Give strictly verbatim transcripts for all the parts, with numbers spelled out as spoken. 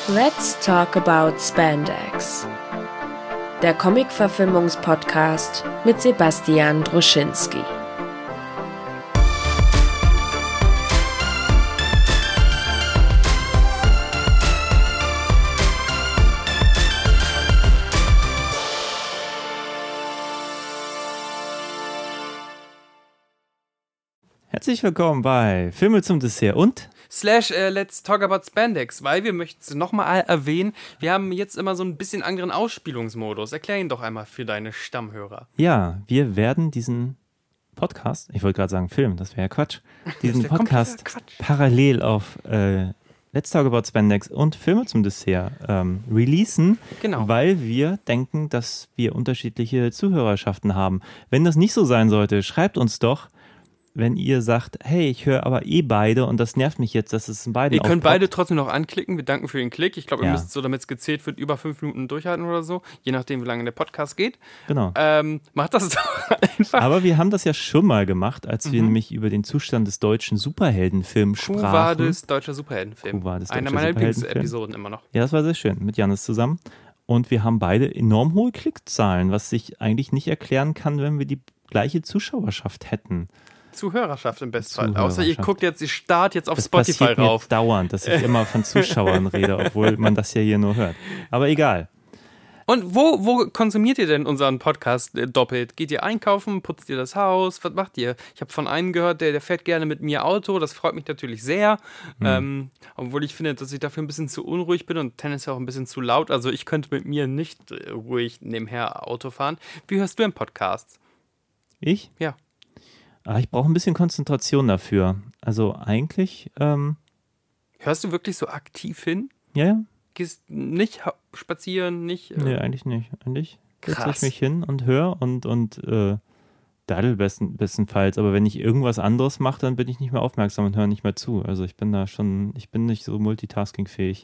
Let's talk about Spandex. Der Comic-Verfilmungs-Podcast mit Sebastian Druschinski. Herzlich willkommen bei Filme zum Dessert und Slash äh, Let's Talk About Spandex, weil wir möchten es nochmal erwähnen, wir haben jetzt immer so ein bisschen anderen Ausspielungsmodus. Erklär ihn doch einmal für deine Stammhörer. Ja, wir werden diesen Podcast, ich wollte gerade sagen Film, das wäre ja Quatsch, diesen Podcast Quatsch. parallel auf äh, Let's Talk About Spandex und Filme zum Dessert ähm, releasen, genau. Weil wir denken, dass wir unterschiedliche Zuhörerschaften haben. Wenn das nicht so sein sollte, schreibt uns doch, wenn ihr sagt, hey, ich höre aber eh beide und das nervt mich jetzt, dass es in beiden Ihr könnt aufpoppt. beide trotzdem noch anklicken. Wir danken für den Klick. Ich glaube, ihr Ja. müsst so, damit es gezählt wird, über fünf Minuten durchhalten oder so. Je nachdem, wie lange der Podcast geht. Genau. Ähm, macht das doch einfach. Aber wir haben das ja schon mal gemacht, als Mhm. wir nämlich über den Zustand des deutschen Superheldenfilms sprachen. Quo Vadis, deutscher Superheldenfilm. Quo Vadis, Einer deutscher meiner Superheldenfilm. Lieblingsepisoden immer noch. Ja, das war sehr schön, mit Jannis zusammen. Und wir haben beide enorm hohe Klickzahlen, was sich eigentlich nicht erklären kann, wenn wir die gleiche Zuschauerschaft hätten. Zuhörerschaft im Bestfall. Zuhörerschaft. Außer ihr guckt jetzt, ihr starrt jetzt auf Das Spotify passiert mir rauf. dauernd, dass ich immer von Zuschauern rede, obwohl man das ja hier nur hört. Aber egal. Und wo, wo konsumiert ihr denn unseren Podcast äh, doppelt? Geht ihr einkaufen? Putzt ihr das Haus? Was macht ihr? Ich habe von einem gehört, der, der fährt gerne mit mir Auto. Das freut mich natürlich sehr. Mhm. Ähm, obwohl ich finde, dass ich dafür ein bisschen zu unruhig bin und Tennis ja auch ein bisschen zu laut. Also ich könnte mit mir nicht äh, ruhig nebenher Auto fahren. Wie hörst du denn Podcasts? Ich? Ja. Ah, ich brauche ein bisschen Konzentration dafür. Also eigentlich, ähm, Hörst du wirklich so aktiv hin? ja, ja. Gehst nicht ha- spazieren, nicht... Äh, Nee, eigentlich nicht. Eigentlich setze ich Krass. mich hin und höre und, und äh, daddel besten, bestenfalls. Aber wenn ich irgendwas anderes mache, dann bin ich nicht mehr aufmerksam und höre nicht mehr zu. Also ich bin da schon, ich bin nicht so multitaskingfähig.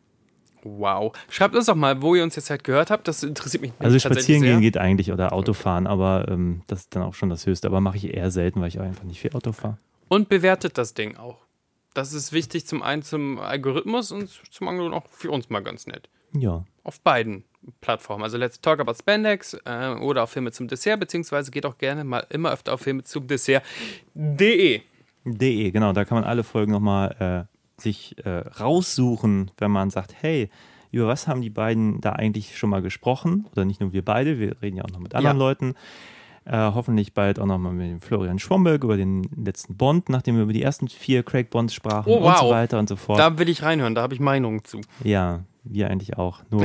Wow. Schreibt uns doch mal, wo ihr uns jetzt halt gehört habt. Das interessiert mich Also tatsächlich spazieren sehr. gehen geht eigentlich oder Autofahren, aber ähm, das ist dann auch schon das Höchste. Aber mache ich eher selten, weil ich auch einfach nicht viel Auto fahre. Und bewertet das Ding auch. Das ist wichtig zum einen zum Algorithmus und zum anderen auch für uns mal ganz nett. Ja. Auf beiden Plattformen. Also Let's Talk About Spandex äh, oder auf Filme zum Dessert, beziehungsweise geht auch gerne mal immer öfter auf Filme zum Dessert punkt de. De, genau, da kann man alle Folgen nochmal äh, sich äh, raussuchen, wenn man sagt, hey, über was haben die beiden da eigentlich schon mal gesprochen? Oder nicht nur wir beide, wir reden ja auch noch mit anderen Ja. Leuten. Äh, hoffentlich bald auch nochmal mit dem Florian Schwomberg über den letzten Bond, nachdem wir über die ersten vier Craig Bonds sprachen Oh, und wow. so weiter und so fort. Da will ich reinhören, da habe ich Meinungen zu. Ja, wir eigentlich auch. Nur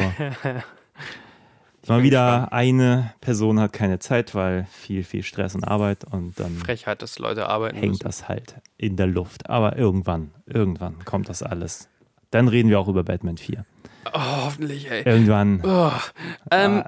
mal bin wieder gespannt. eine Person hat keine Zeit, weil viel, viel Stress und Arbeit und dann Frechheit, dass Leute arbeiten hängt müssen. das halt in der Luft. Aber irgendwann, irgendwann kommt das alles. Dann reden wir auch über Batman vier. Oh, hoffentlich, ey. Irgendwann. Oh, ähm,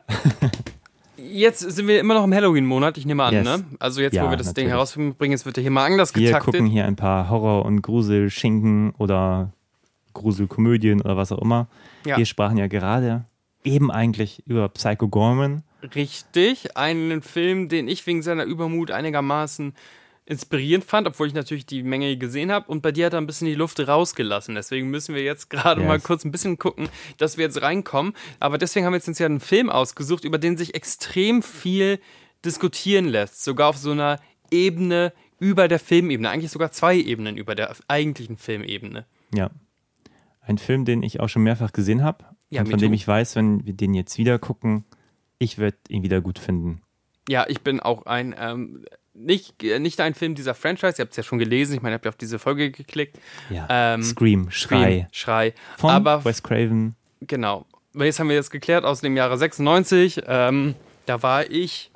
jetzt sind wir immer noch im Halloween-Monat, ich nehme an, Yes. ne? Also jetzt, Ja, wo wir das Ding natürlich. herausbringen, jetzt wird ja hier mal anders Wir getaktet. gucken hier ein paar Horror- und Gruselschinken oder Gruselkomödien oder was auch immer. Ja. Wir sprachen ja gerade eben eigentlich über Psycho Gorman. Richtig, einen Film, den ich wegen seiner Übermut einigermaßen inspirierend fand, obwohl ich natürlich die Menge gesehen habe. Und bei dir hat er ein bisschen die Luft rausgelassen. Deswegen müssen wir jetzt gerade Yes. mal kurz ein bisschen gucken, dass wir jetzt reinkommen. Aber deswegen haben wir jetzt uns ja einen Film ausgesucht, über den sich extrem viel diskutieren lässt. Sogar auf so einer Ebene über der Filmebene. Eigentlich sogar zwei Ebenen über der eigentlichen Filmebene. Ja. Ein Film, den ich auch schon mehrfach gesehen habe. Ja, und me von dem too. ich weiß, wenn wir den jetzt wieder gucken, ich werde ihn wieder gut finden. Ja, ich bin auch ein, ähm, nicht, äh, nicht ein Film dieser Franchise. Ihr habt es ja schon gelesen. Ich meine, ihr habt ja auf diese Folge geklickt. Ja. Ähm, Scream, Schrei. Scream, Schrei. Von Aber Wes Craven. genau. Aber jetzt haben wir das geklärt aus dem Jahre sechsundneunzig. Ähm, da war ich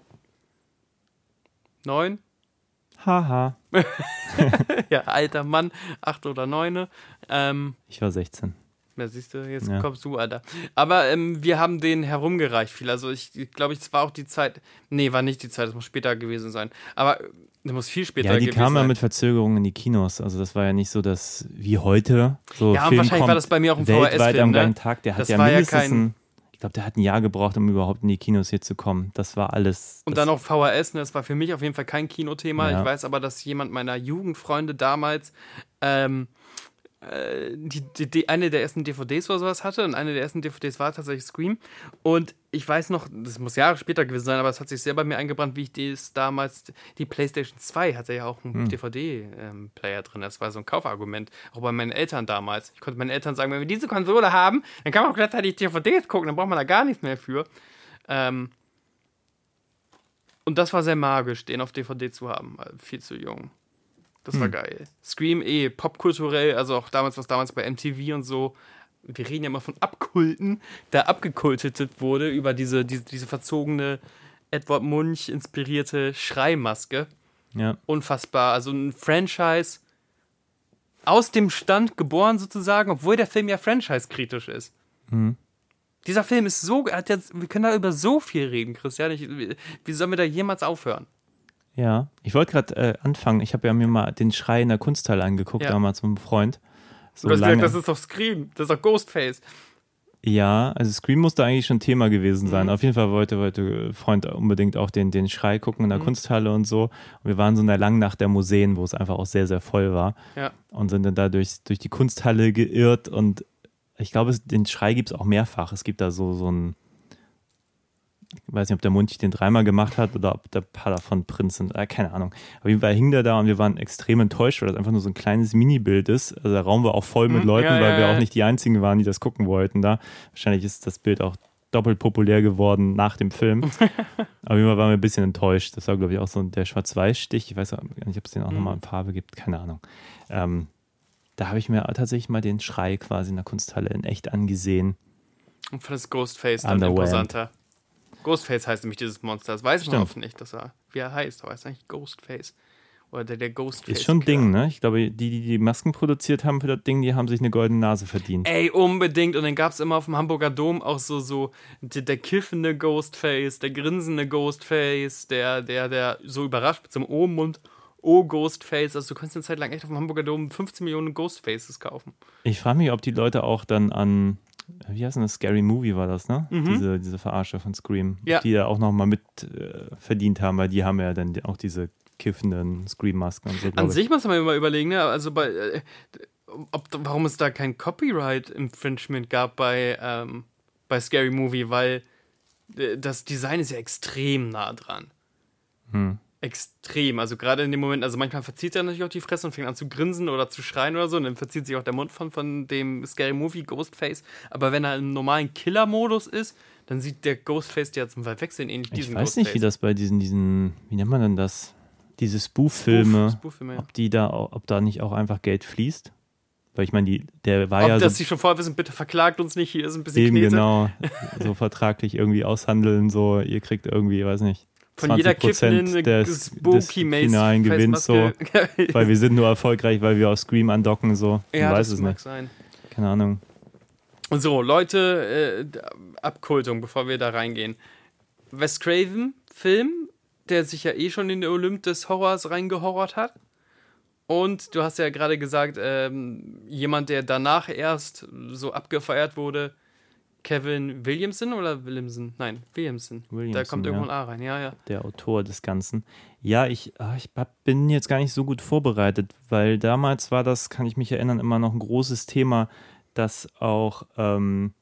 neun. Haha. Ja, alter Mann, acht oder neune. Ähm, Ich war sechzehn. ja, siehst du, jetzt Ja. kommst du, Alter. Aber ähm, wir haben den herumgereicht viel. Also ich, ich glaube, es war auch die Zeit. Nee, war nicht die Zeit, das muss später gewesen sein. Aber äh, das muss viel später Ja, die gewesen kamen ja sein. mit Verzögerungen in die Kinos. Also das war ja nicht so, dass wie heute so Ja, und Film wahrscheinlich kommt war das bei mir auch ein V H S-Film, weltweit am ne? gleichen Tag. Der hat Das ja war ja mindestens kein- ein, ich glaube, der hat ein Jahr gebraucht, um überhaupt in die Kinos hier zu kommen. Das war alles. Und das, dann auch V H S, ne? Das war für mich auf jeden Fall kein Kinothema. Ja. Ich weiß aber, dass jemand meiner Jugendfreunde damals ähm, Die, die, die eine der ersten D V Ds oder sowas hatte und eine der ersten D V Ds war tatsächlich Scream und ich weiß noch, das muss Jahre später gewesen sein, aber es hat sich sehr bei mir eingebrannt, wie ich das damals, die PlayStation zwei hatte ja auch einen hm. D V D-Player drin, das war so ein Kaufargument, auch bei meinen Eltern damals. Ich konnte meinen Eltern sagen, wenn wir diese Konsole haben, dann kann man auch gleichzeitig D V Ds gucken, dann braucht man da gar nichts mehr für. Ähm und das war sehr magisch, den auf D V D zu haben, viel zu jung. Das war hm. geil. Scream eh, popkulturell, also auch damals, was damals bei M T V und so, wir reden ja immer von Abkulten, da abgekultet wurde über diese, diese, diese verzogene Edward Munch inspirierte Schreimaske. Ja. Unfassbar. Also ein Franchise aus dem Stand geboren sozusagen, obwohl der Film ja franchise-kritisch ist. Hm. Dieser Film ist so, hat jetzt, wir können da über so viel reden, Christian. Ich, wie sollen wir da jemals aufhören? Ja, ich wollte gerade äh, anfangen. Ich habe ja mir mal den Schrei in der Kunsthalle angeguckt, ja. damals mit einem Freund. So du hast lange. gesagt, das ist doch Scream, das ist doch Ghostface. Ja, also Scream musste eigentlich schon Thema gewesen sein. Mhm. Auf jeden Fall wollte, wollte Freund unbedingt auch den, den Schrei gucken in der mhm. Kunsthalle und so. Und wir waren so in der langen Nacht der Museen, wo es einfach auch sehr, sehr voll war. Ja. Und sind dann da durch, durch die Kunsthalle geirrt. Und ich glaube, den Schrei gibt es auch mehrfach. Es gibt da so, so ein, ich weiß nicht, ob der Munch den dreimal gemacht hat oder ob der paar davon Prinz sind, äh, keine Ahnung. Auf jeden Fall hing der da und wir waren extrem enttäuscht, weil das einfach nur so ein kleines Minibild ist. Also der Raum war auch voll mit Leuten, ja, weil ja, wir ja. auch nicht die Einzigen waren, die das gucken wollten da. Wahrscheinlich ist das Bild auch doppelt populär geworden nach dem Film. Aber immer waren wir ein bisschen enttäuscht. Das war, glaube ich, auch so der Schwarz-Weiß-Stich. Ich weiß gar nicht, ob es den auch mhm. nochmal in Farbe gibt. Keine Ahnung. Ähm, da habe ich mir tatsächlich mal den Schrei quasi in der Kunsthalle in echt angesehen. Und für das Ghostface dann imposanter. Ghostface heißt nämlich dieses Monster. Das weiß man oft nicht, dass er, wie er heißt. Aber er ist eigentlich Ghostface. Oder der, der Ghostface. Ist schon ein Ding, ne? Ich glaube, die, die die Masken produziert haben für das Ding, die haben sich eine goldene Nase verdient. Ey, unbedingt. Und dann gab es immer auf dem Hamburger Dom auch so, so der, der kiffende Ghostface, der grinsende Ghostface, der, der, der so überrascht mit so einem O-Mund. Oh, Ghostface. Also du kannst eine Zeit lang echt auf dem Hamburger Dom fünfzehn Millionen Ghostfaces kaufen. Ich frage mich, ob die Leute auch dann an... Wie heißt denn das? Scary Movie war das, ne? Mhm. Diese, diese Verarsche von Scream. Ja. Die ja auch nochmal mit äh, verdient haben, weil die haben ja dann auch diese kiffenden Scream-Masken und so. An sich muss man immer überlegen, ne? Also bei, äh, ob, warum es da kein Copyright-Infringement gab bei, ähm, bei Scary Movie, weil äh, das Design ist ja extrem nah dran. Hm. Extrem. Also gerade in dem Moment, also manchmal verzieht er natürlich auch die Fresse und fängt an zu grinsen oder zu schreien oder so und dann verzieht sich auch der Mund von, von dem Scary Movie Ghostface. Aber wenn er im normalen Killer-Modus ist, dann sieht der Ghostface ja zum Verwechseln ähnlich ich diesen Ghostface. Ich weiß nicht, wie das bei diesen, diesen, wie nennt man denn das? Diese Spoof-Filme, Spoof, Spoof-Filme ja. ob die da, ob da nicht auch einfach Geld fließt? Weil ich meine, die, der war ob ja das so... sie schon vorher wissen, bitte verklagt uns nicht, hier ist ein bisschen Eben, Knete. genau. So vertraglich irgendwie aushandeln, so, ihr kriegt irgendwie, weiß nicht, von jeder kiffenden des, des finalen Gewinns so, weil wir sind nur erfolgreich, weil wir auf Scream andocken so. Ja, weiß das es mag nicht. sein. Keine Ahnung. So, Leute, äh, Abkultung, bevor wir da reingehen. Wes Craven Film, der sich ja eh schon in den Olymp des Horrors reingehorrort hat. Und du hast ja gerade gesagt, ähm, jemand, der danach erst so abgefeiert wurde, Kevin Williamson oder Williamson? Nein, Williamson. Williamson da kommt irgendwo ja. ein A rein, ja, ja. Der Autor des Ganzen. Ja, ich, ich bin jetzt gar nicht so gut vorbereitet, weil damals war das, kann ich mich erinnern, immer noch ein großes Thema, dass auch ähm,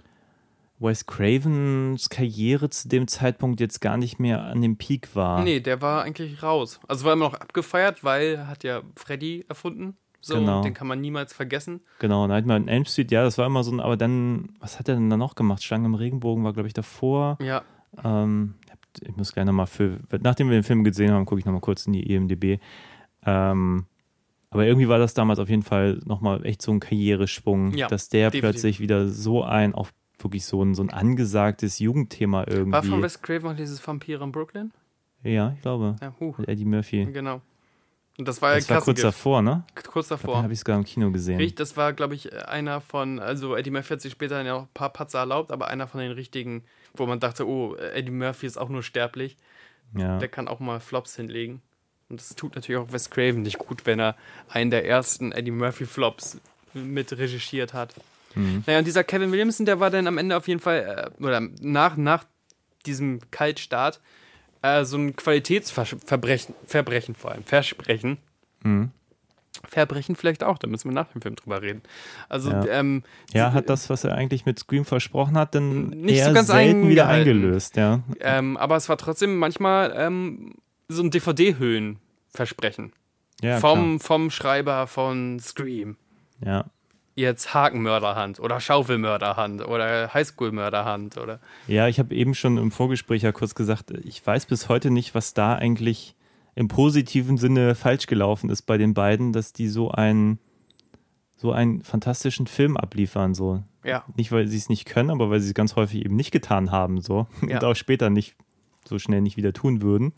Wes Cravens Karriere zu dem Zeitpunkt jetzt gar nicht mehr an dem Peak war. Nee, der war eigentlich raus. Also war immer noch abgefeiert, weil er hat ja Freddy erfunden. So, genau. Den kann man niemals vergessen. Genau, Nightmare on Elm Street, ja, das war immer so ein, aber dann, was hat er denn da noch gemacht? Schlange im Regenbogen war, glaube ich, davor. Ja. Ähm, ich muss gleich nochmal für, nachdem wir den Film gesehen haben, gucke ich nochmal kurz in die I M D B. Ähm, aber irgendwie war das damals auf jeden Fall nochmal echt so ein Karriereschwung, ja, dass der definitiv. Plötzlich wieder so ein, auch wirklich so ein, so ein angesagtes Jugendthema irgendwie. War von Wes Craven auch dieses Vampir in Brooklyn? Ja, ich glaube. Ja, huh. Mit Eddie Murphy. Genau. Und das war ja das war kurz davor, ne? Kurz davor. habe ich es sogar im Kino gesehen. Richtig, das war, glaube ich, einer von, also Eddie Murphy hat sich später ja auch ein paar Patzer erlaubt, aber einer von den richtigen, wo man dachte, oh, Eddie Murphy ist auch nur sterblich. Ja. Der kann auch mal Flops hinlegen. Und das tut natürlich auch Wes Craven nicht gut, wenn er einen der ersten Eddie Murphy Flops mit regischiert hat. Mhm. Naja, und dieser Kevin Williamson, der war dann am Ende auf jeden Fall, äh, oder nach, nach diesem Kaltstart, äh, so ein Qualitätsverbrechen, Verbrechen vor allem, Versprechen, mhm. Verbrechen vielleicht auch, da müssen wir nach dem Film drüber reden. Also, ja, ähm, ja hat das, was er eigentlich mit Scream versprochen hat, dann nicht eher so ganz selten wieder eingehalten. eingelöst. Ja. Ähm, aber es war trotzdem manchmal ähm, so ein D V D-Hüllen-Versprechen. Ja, vom, vom Schreiber von Scream. Ja. Jetzt Hakenmörderhand oder Schaufelmörderhand oder Highschool-Mörderhand oder. Ja, ich habe eben schon im Vorgespräch ja kurz gesagt, ich weiß bis heute nicht, was da eigentlich im positiven Sinne falsch gelaufen ist bei den beiden, dass die so einen so einen fantastischen Film abliefern. So. Ja. Nicht, weil sie es nicht können, aber weil sie es ganz häufig eben nicht getan haben. So. Ja. Und auch später nicht so schnell nicht wieder tun würden.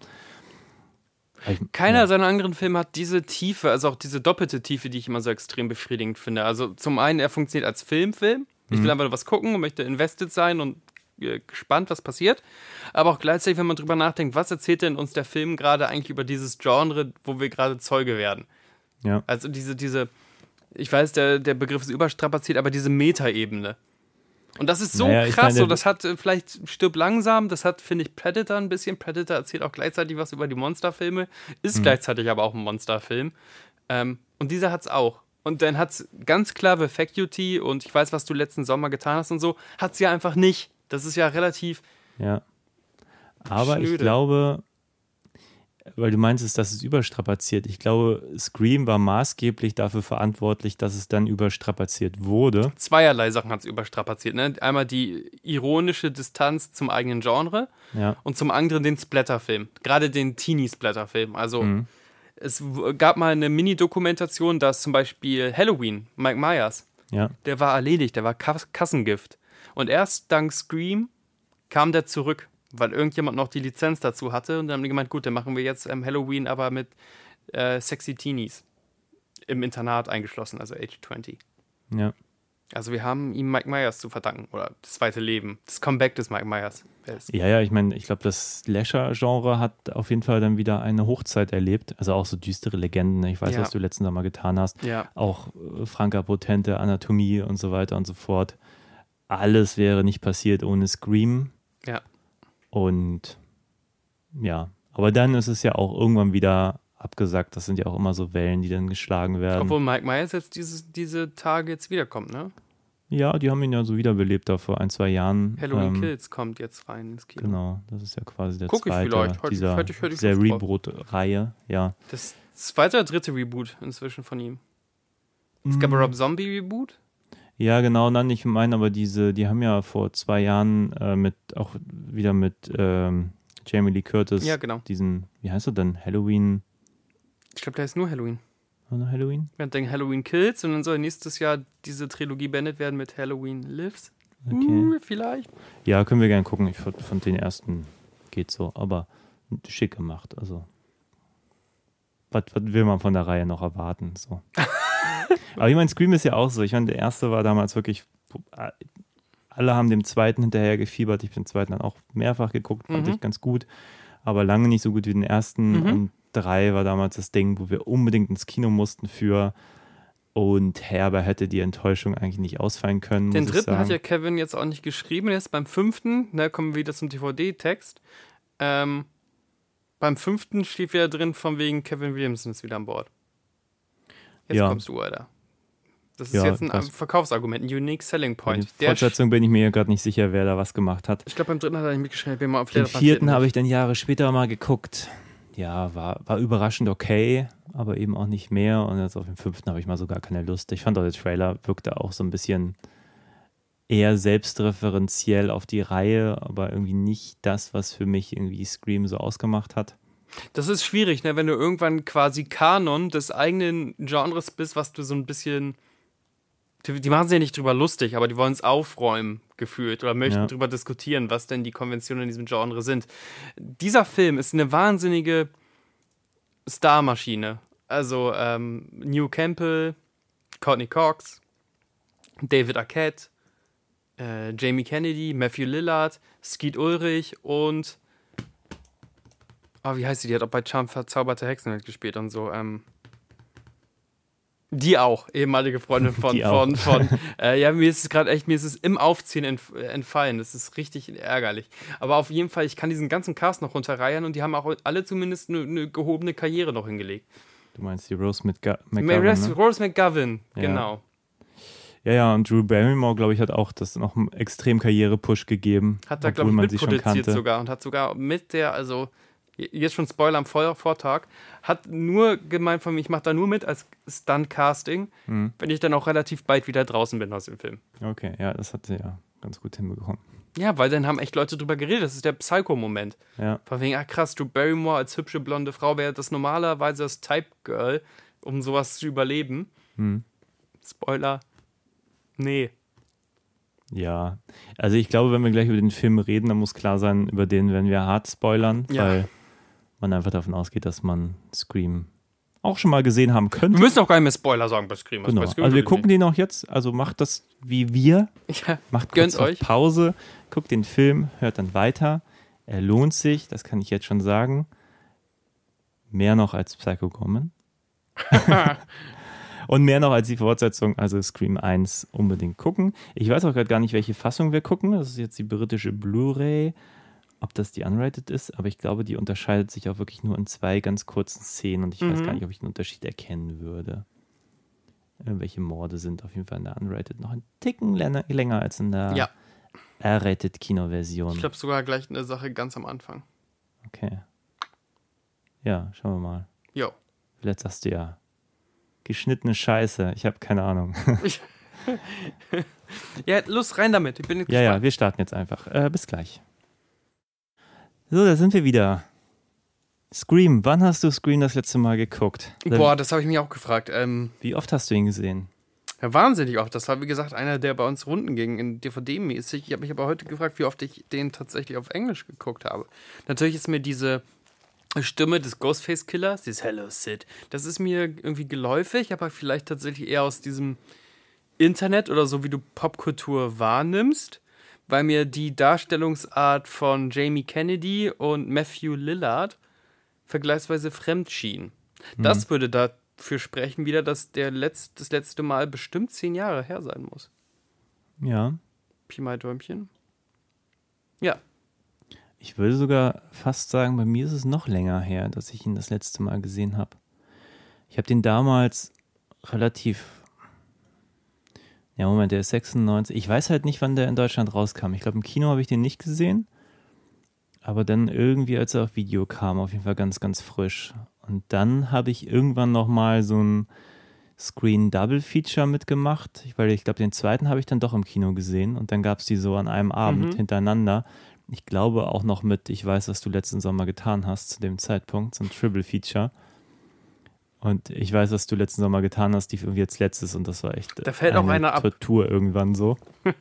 Ich, Keiner ja. seiner anderen Filme hat diese Tiefe, also auch diese doppelte Tiefe, die ich immer so extrem befriedigend finde. Also zum einen, er funktioniert als Filmfilm. Ich will mhm. einfach nur was gucken und möchte invested sein und äh, gespannt, was passiert. Aber auch gleichzeitig, wenn man drüber nachdenkt, was erzählt denn uns der Film gerade eigentlich über dieses Genre, wo wir gerade Zeuge werden? Ja. Also diese, diese, ich weiß, der, der Begriff ist überstrapaziert, aber diese Metaebene. Und das ist so naja, krass, meine, so, das hat äh, vielleicht Stirb langsam, das hat, finde ich, Predator ein bisschen. Predator erzählt auch gleichzeitig was über die Monsterfilme, ist mhm. gleichzeitig aber auch ein Monsterfilm. Ähm, und dieser hat's auch. Und dann hat's ganz klar The Faculty und ich weiß, was du letzten Sommer getan hast und so, hat's ja einfach nicht. Das ist ja relativ Ja. Aber schnöde. Ich glaube, weil du meinst, dass es überstrapaziert. Ich glaube, Scream war maßgeblich dafür verantwortlich, dass es dann überstrapaziert wurde. Zweierlei Sachen hat es überstrapaziert. Ne? Einmal die ironische Distanz zum eigenen Genre ja. und zum anderen den Splatterfilm. Gerade den Teenie-Splatterfilm. Also mhm. es gab mal eine Mini-Dokumentation, dass zum Beispiel Halloween, Mike Myers, ja. der war erledigt, der war Kassengift. Und erst dank Scream kam der zurück, weil irgendjemand noch die Lizenz dazu hatte. Und dann haben die gemeint, gut, dann machen wir jetzt ähm, Halloween, aber mit äh, sexy Teenies im Internat eingeschlossen, also Age zwanzig. Ja. Also wir haben ihm Mike Myers zu verdanken, oder das zweite Leben, das Comeback des Mike Myers. Ja, ja, ich meine, ich glaube, das Slasher-Genre hat auf jeden Fall dann wieder eine Hochzeit erlebt. Also auch so düstere Legenden. Ich weiß, ja. was du letztens Mal getan hast. Ja. Auch äh, Franka Potente, Anatomie und so weiter und so fort. Alles wäre nicht passiert ohne Scream. Ja. Und ja, aber dann ist es ja auch irgendwann wieder abgesagt. Das sind ja auch immer so Wellen, die dann geschlagen werden. Obwohl Mike Myers jetzt dieses, diese Tage jetzt wiederkommt, ne? Ja, die haben ihn ja so wiederbelebt da vor ein, zwei Jahren. Halloween ähm, Kills kommt jetzt rein ins Kino. Genau, das ist ja quasi der Guck zweite ich vielleicht. Heute, dieser, heute, heute dieser Reboot-Reihe. Ja. Das zweite oder dritte Reboot inzwischen von ihm. Es gab Mm. ein Rob Zombie-Reboot. Ja, genau, dann ich meine, aber diese, die haben ja vor zwei Jahren äh, mit auch wieder mit ähm, Jamie Lee Curtis Ja, genau. diesen, wie heißt er denn? Halloween? Ich glaube, der heißt nur Halloween. Oder Halloween? Wir denken Halloween Kills und dann soll nächstes Jahr diese Trilogie beendet werden mit Halloween Lives. Okay. Uh, vielleicht. Ja, können wir gerne gucken. Ich fand, fand den ersten geht so, aber schick gemacht. Also, was, was will man von der Reihe noch erwarten? So. Aber ich meine, Scream ist ja auch so. Ich meine, der erste war damals wirklich, alle haben dem zweiten hinterher gefiebert. Ich habe den zweiten dann auch mehrfach geguckt, fand Mhm. ich ganz gut, aber lange nicht so gut wie den ersten. Mhm. Und drei war damals das Ding, wo wir unbedingt ins Kino mussten für. Und herber hätte die Enttäuschung eigentlich nicht ausfallen können. Den muss ich dritten sagen. hat ja Kevin jetzt auch nicht geschrieben. Jetzt beim fünften, da kommen wir wieder zum D V D-Text. Ähm, beim fünften steht wieder drin, von wegen Kevin Williamson ist wieder an Bord. Jetzt Ja. kommst du, Alter. Das ist Ja, jetzt ein das- Verkaufsargument, ein Unique Selling Bei Point. der Der Fortsetzung bin ich mir gerade nicht sicher, wer da was gemacht hat. ich glaube, beim dritten hat er nicht mitgeschrieben. Ich bin mal auf Den Letterboxd vierten nicht. habe ich dann Jahre später mal geguckt. Ja, war, war überraschend okay, aber eben auch nicht mehr. Und jetzt auf den fünften habe ich mal so gar keine Lust. Ich fand auch, der Trailer wirkte auch so ein bisschen eher selbstreferenziell auf die Reihe, aber irgendwie nicht das, was für mich irgendwie Scream so ausgemacht hat. Das ist schwierig, ne? Wenn du irgendwann quasi Kanon des eigenen Genres bist, was du so ein bisschen. Die, die machen sich ja nicht drüber lustig, aber die wollen es aufräumen, gefühlt, oder möchten Ja. drüber diskutieren, was denn die Konventionen in diesem Genre sind. Dieser Film ist eine wahnsinnige Starmaschine. Also ähm, New Campbell, Courtney Cox, David Arquette, äh, Jamie Kennedy, Matthew Lillard, Skeet Ulrich und oh, wie heißt sie? Die hat auch bei Charm verzauberte Hexen mitgespielt und so. Ähm, die auch, ehemalige Freundin von, Die auch. von, von äh, ja, mir ist es gerade echt, mir ist es im Aufziehen entf- entfallen. Das ist richtig ärgerlich. Aber auf jeden Fall, ich kann diesen ganzen Cast noch runterreihen und die haben auch alle zumindest eine, eine gehobene Karriere noch hingelegt. Du meinst die Rose McGovern, Rose, ne? Rose McGovern, ja. genau. Ja, ja, und Drew Barrymore, glaube ich, hat auch das noch einen extrem Karriere-Push gegeben. Hat da, glaube ich, mitproduziert sogar und hat sogar mit der, also jetzt schon Spoiler am Vortag, hat nur gemeint von mir, ich mache da nur mit als Stunt-Casting, hm. wenn ich dann auch relativ bald wieder draußen bin aus dem Film. Okay, ja, das hat sie ja ganz gut hinbekommen. Ja, weil dann haben echt Leute drüber geredet, das ist der Psycho-Moment. Ja. Von wegen, ah krass, Drew Barrymore als hübsche blonde Frau wäre das normalerweise das Type-Girl, um sowas zu überleben. Hm. Spoiler. Nee. Ja, also ich glaube, wenn wir gleich über den Film reden, dann muss klar sein, über den werden wir hart spoilern, ja. weil man einfach davon ausgeht, dass man Scream auch schon mal gesehen haben könnte. Wir müssen auch gar nicht mehr Spoiler sagen bei Scream. Genau. Bei Scream also wir gucken den auch jetzt, also macht das wie wir, ja, macht kurz euch Pause, guckt den Film, hört dann weiter. Er lohnt sich, das kann ich jetzt schon sagen. Mehr noch als Psycho Goreman. Und mehr noch als die Fortsetzung, also Scream eins unbedingt gucken. Ich weiß auch gerade gar nicht, welche Fassung wir gucken. Das ist jetzt die britische Blu-ray. Ob das die unrated ist, aber ich glaube, die unterscheidet sich auch wirklich nur in zwei ganz kurzen Szenen und ich mhm. weiß gar nicht, ob ich einen Unterschied erkennen würde. Welche Morde sind auf jeden Fall in der unrated noch ein Ticken länger, länger als in der ja. R-rated Kinoversion. Ich glaube sogar gleich eine Sache ganz am Anfang. Okay. Ja, schauen wir mal. Jo. Vielleicht sagst du ja geschnittene Scheiße. Ich habe keine Ahnung. Ja, los, rein damit. Ich bin jetzt ja, gespannt. Ja, wir starten jetzt einfach. Äh, bis gleich. So, da sind wir wieder. Scream, wann hast du Scream das letzte Mal geguckt? Boah, das habe ich mich auch gefragt. Ähm, wie oft hast du ihn gesehen? Ja, wahnsinnig oft. Das war, wie gesagt, einer, der bei uns Runden ging, in D V D-mäßig. Ich habe mich aber heute gefragt, wie oft ich den tatsächlich auf Englisch geguckt habe. Natürlich ist mir diese Stimme des Ghostface-Killers, dieses Hello Sid, das ist mir irgendwie geläufig, aber vielleicht tatsächlich eher aus diesem Internet oder so, wie du Popkultur wahrnimmst, weil mir die Darstellungsart von Jamie Kennedy und Matthew Lillard vergleichsweise fremd schien. Mhm. Das würde dafür sprechen wieder, dass der Letz-, das letzte Mal bestimmt zehn Jahre her sein muss. Ja. Pi mal Däumchen. Ja. Ich würde sogar fast sagen, bei mir ist es noch länger her, dass ich ihn das letzte Mal gesehen habe. Ich habe den damals relativ... Ja, Moment, der ist sechsundneunzig. Ich weiß halt nicht, wann der in Deutschland rauskam. Ich glaube, im Kino habe ich den nicht gesehen. Aber dann irgendwie, als er auf Video kam, auf jeden Fall ganz, ganz frisch. Und dann habe ich irgendwann nochmal so ein Screen-Double-Feature mitgemacht. Weil ich glaube, den zweiten habe ich dann doch im Kino gesehen. Und dann gab es die so an einem Abend mhm. hintereinander. Ich glaube auch noch mit Ich weiß, was du letzten Sommer getan hast, zu dem Zeitpunkt, so ein Triple-Feature. Und ich weiß, was du letzten Sommer getan hast, die irgendwie jetzt letztes und das war echt da fällt eine auch einer ab. Tortur irgendwann so.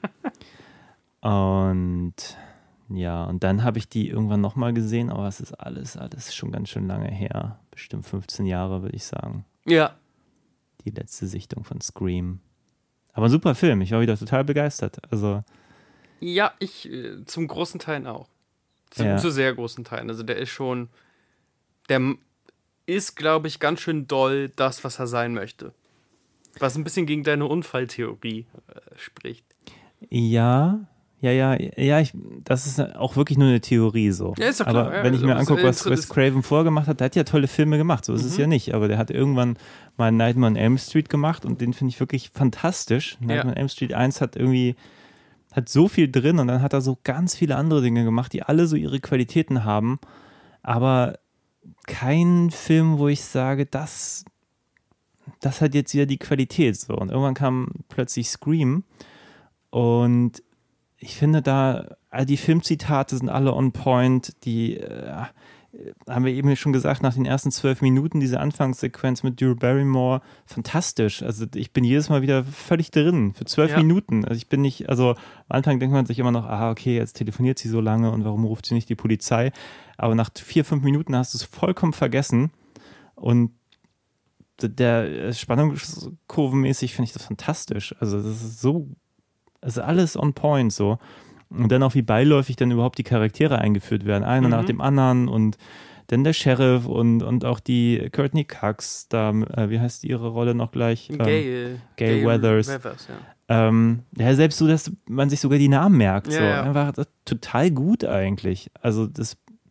Und ja, und dann habe ich die irgendwann nochmal gesehen, aber es ist alles, alles schon ganz schön lange her. Bestimmt fünfzehn Jahre, würde ich sagen. Ja. Die letzte Sichtung von Scream. Aber ein super Film, ich war wieder total begeistert. Also ja, ich äh, zum großen Teil auch. Zu, ja. zu sehr großen Teilen. Also der ist schon, der ist, glaube ich, ganz schön doll das, was er sein möchte. Was ein bisschen gegen deine Unfalltheorie äh, spricht. Ja, ja, ja, ja, ich, das ist auch wirklich nur eine Theorie so. Ja, ist doch klar. Aber ja, wenn ich mir also, angucke, was Wes Craven vorgemacht hat, der hat ja tolle Filme gemacht, so ist mhm. es ja nicht. Aber der hat irgendwann mal Nightmare on Elm Street gemacht und den finde ich wirklich fantastisch. Ja. Nightmare on Elm Street eins hat irgendwie, hat so viel drin und dann hat er so ganz viele andere Dinge gemacht, die alle so ihre Qualitäten haben. Aber kein Film, wo ich sage, das, das hat jetzt wieder die Qualität so. Und irgendwann kam plötzlich Scream und ich finde da, all die Filmzitate sind alle on point, die äh, haben wir eben schon gesagt, nach den ersten zwölf Minuten, diese Anfangssequenz mit Drew Barrymore, fantastisch. Also ich bin jedes Mal wieder völlig drin, für zwölf ja. Minuten. Also ich bin nicht, also am Anfang denkt man sich immer noch, ah okay, jetzt telefoniert sie so lange und warum ruft sie nicht die Polizei? Aber nach vier, fünf Minuten hast du es vollkommen vergessen und der Spannungskurvenmäßig finde ich das fantastisch. Also das ist so, das ist alles on point so. Und dann auch wie beiläufig dann überhaupt die Charaktere eingeführt werden, einer mhm. nach dem anderen und dann der Sheriff und, und auch die Courtney Cox, da, äh, wie heißt ihre Rolle noch gleich? Ähm, Gail, Gail Weathers. Weathers ja. Ähm, ja, selbst so, dass man sich sogar die Namen merkt. Ja, so. ja. Einfach das, total gut eigentlich. Also das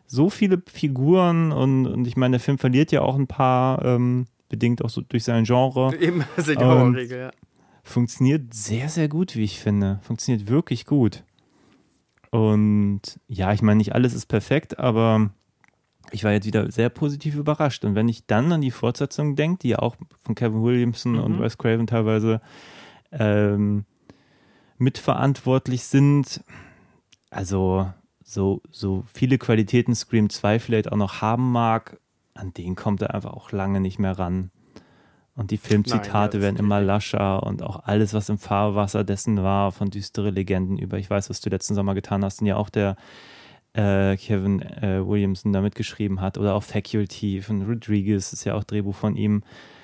so viele Figuren und, und ich meine, der Film verliert ja auch ein paar, ähm, bedingt auch so durch sein Genre. Eben, das ist die Horrorregel, ja. Funktioniert sehr, sehr gut, wie ich finde. Funktioniert wirklich gut. Und ja, ich meine, nicht alles ist perfekt, aber ich war jetzt wieder sehr positiv überrascht. Und wenn ich dann an die Fortsetzung denke, die ja auch von Kevin Williamson mhm. und Wes Craven teilweise ähm, mitverantwortlich sind, also so, so viele Qualitäten Scream zwei vielleicht auch noch haben mag, an denen kommt er einfach auch lange nicht mehr ran. Und die Filmzitate Nein, ja, werden immer lascher und auch alles, was im Fahrwasser dessen war, von düstere Legenden über, ich weiß, was du letzten Sommer getan hast, und ja auch der äh, Kevin äh, Williamson da mitgeschrieben hat, oder auch Faculty von Rodriguez, ist ja auch Drehbuch von ihm.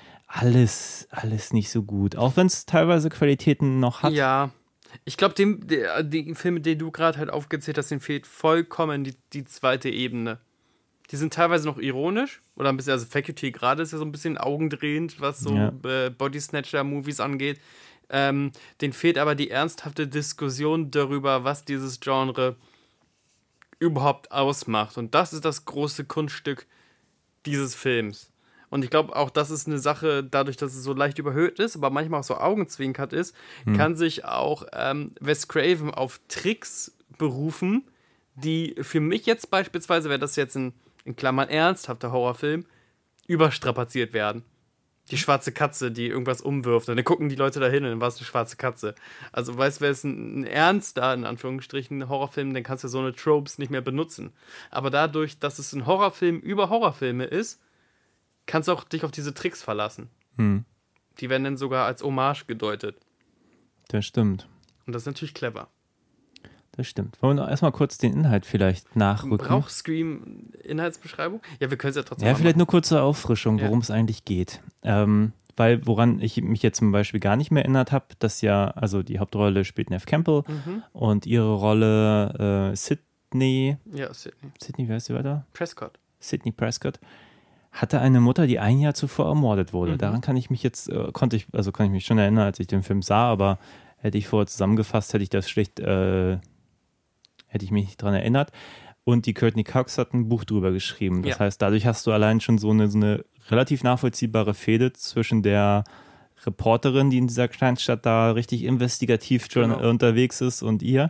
Alles, alles nicht so gut, auch wenn es teilweise Qualitäten noch hat. Ja, ich glaube, dem der, die Filme, die du gerade halt aufgezählt hast, denen fehlt vollkommen die, die zweite Ebene. Die sind teilweise noch ironisch oder ein bisschen, also Faculty gerade ist ja so ein bisschen augendrehend, was so ja. äh, Body-Snatcher-Movies angeht. Ähm, denen fehlt aber die ernsthafte Diskussion darüber, was dieses Genre überhaupt ausmacht. Und das ist das große Kunststück dieses Films. Und ich glaube, auch das ist eine Sache, dadurch, dass es so leicht überhöht ist, aber manchmal auch so augenzwinkert ist, hm. kann sich auch ähm, Wes Craven auf Tricks berufen, die für mich jetzt beispielsweise, wäre das jetzt ein in Klammern ernsthafter Horrorfilm, überstrapaziert werden. Die schwarze Katze, die irgendwas umwirft. Und dann gucken die Leute da hin und dann war es eine schwarze Katze. Also, weißt du, wäre es ein, ein ernster, in Anführungsstrichen, Horrorfilm, dann kannst du so eine Tropes nicht mehr benutzen. Aber dadurch, dass es ein Horrorfilm über Horrorfilme ist, kannst du auch dich auf diese Tricks verlassen. Hm. Die werden dann sogar als Hommage gedeutet. Das stimmt. Und das ist natürlich clever. Das stimmt. Wollen wir noch erstmal kurz den Inhalt vielleicht nachrücken? Braucht Scream Inhaltsbeschreibung? Ja, wir können es ja trotzdem Ja, machen. vielleicht nur kurze Auffrischung, worum ja. es eigentlich geht. Ähm, weil, woran ich mich jetzt zum Beispiel gar nicht mehr erinnert habe, dass ja, also die Hauptrolle spielt Neve Campbell mhm. und ihre Rolle äh, Sydney. Ja, Sydney. Sydney, wie heißt sie weiter? Prescott. Sydney Prescott. Hatte eine Mutter, die ein Jahr zuvor ermordet wurde. Mhm. Daran kann ich mich jetzt, äh, konnte ich, also kann ich mich schon erinnern, als ich den Film sah, aber hätte ich vorher zusammengefasst, hätte ich das schlicht äh, hätte ich mich nicht dran erinnert. Und die Courtney Cox hat ein Buch drüber geschrieben. Das ja. heißt, dadurch hast du allein schon so eine, so eine relativ nachvollziehbare Fehde zwischen der Reporterin, die in dieser Kleinstadt da richtig investigativ genau. unterwegs ist, und ihr.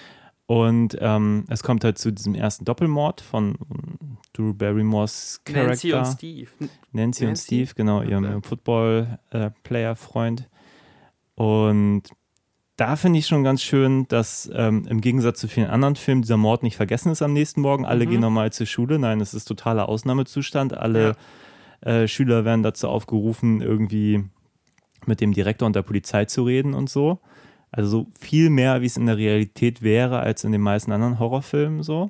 Und ähm, es kommt halt zu diesem ersten Doppelmord von Drew Barrymores Charakter. Nancy und Steve. Nancy, Nancy? und Steve, genau, ihrem okay. Football-Player-Freund. Und da finde ich schon ganz schön, dass ähm, im Gegensatz zu vielen anderen Filmen dieser Mord nicht vergessen ist am nächsten Morgen. Alle mhm. gehen normal zur Schule. Nein, es ist totaler Ausnahmezustand. Alle ja. äh, Schüler werden dazu aufgerufen, irgendwie mit dem Direktor und der Polizei zu reden und so. Also so viel mehr, wie es in der Realität wäre, als in den meisten anderen Horrorfilmen so.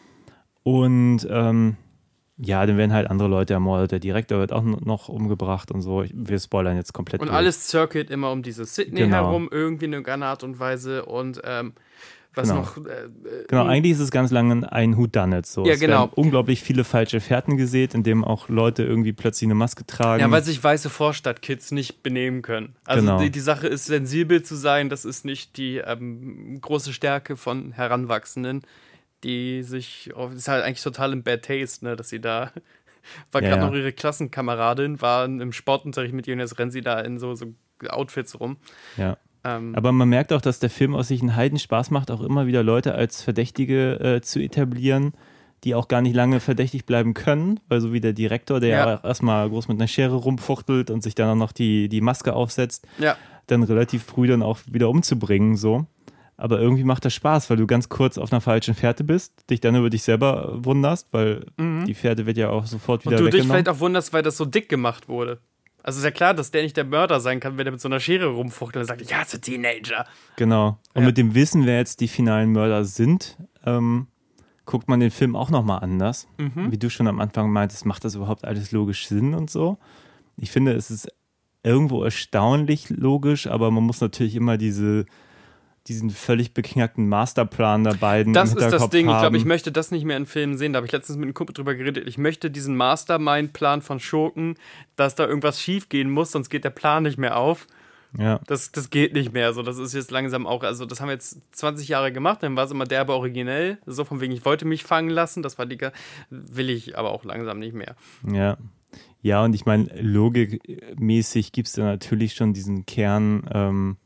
Und ähm, ja, dann werden halt andere Leute ermordet. Der Direktor wird auch noch umgebracht und so. Wir spoilern jetzt komplett. Und durch. Alles circelt immer um diese Sydney genau. herum, irgendwie in irgendeiner Art und Weise. Und ähm, was genau. noch... Äh, genau, eigentlich ist es ganz lange ein Whodunit. So. Ja, es genau. werden unglaublich viele falsche Fährten gesät, in dem auch Leute irgendwie plötzlich eine Maske tragen. Ja, weil sich weiße Vorstadtkids nicht benehmen können. Also genau. die, die Sache ist, sensibel zu sein, das ist nicht die ähm, große Stärke von Heranwachsenden, die sich, das ist halt eigentlich total im Bad Taste, ne, dass sie da, war ja, gerade ja. noch ihre Klassenkameradin, war im Sportunterricht mit ihr und jetzt rennen sie da in so, so Outfits rum. Ja. Ähm, Aber man merkt auch, dass der Film aus sich einen Heiden Spaß macht, auch immer wieder Leute als Verdächtige äh, zu etablieren, die auch gar nicht lange verdächtig bleiben können, weil so wie der Direktor, der ja. erstmal groß mit einer Schere rumfuchtelt und sich dann auch noch die, die Maske aufsetzt, ja. dann relativ früh dann auch wieder umzubringen, so. Aber irgendwie macht das Spaß, weil du ganz kurz auf einer falschen Fährte bist, dich dann über dich selber wunderst, weil mhm. die Fährte wird ja auch sofort wieder weggenommen. Und du weggenommen. dich vielleicht auch wunderst, weil das so dick gemacht wurde. Also ist ja klar, dass der nicht der Mörder sein kann, wenn er mit so einer Schere rumfuchtelt und sagt, ich hasse Teenager. Genau. Und ja. mit dem Wissen, wer jetzt die finalen Mörder sind, ähm, guckt man den Film auch nochmal anders. Mhm. Wie du schon am Anfang meintest, macht das überhaupt alles logisch Sinn und so. Ich finde, es ist irgendwo erstaunlich logisch, aber man muss natürlich immer diese diesen völlig beknackten Masterplan der beiden Das im ist das Ding. haben. Ich glaube, ich möchte das nicht mehr in Filmen sehen. Da habe ich letztens mit einem Kumpel drüber geredet. Ich möchte diesen Mastermind-Plan von Schurken, dass da irgendwas schief gehen muss, sonst geht der Plan nicht mehr auf. Ja. Das, das geht nicht mehr. So, das ist jetzt langsam auch, also das haben wir jetzt zwanzig Jahre gemacht, dann war es immer derbe originell. So von wegen, ich wollte mich fangen lassen, das war die, will ich aber auch langsam nicht mehr. Ja. Ja, und ich meine, logikmäßig gibt es da natürlich schon diesen Kern, ähm,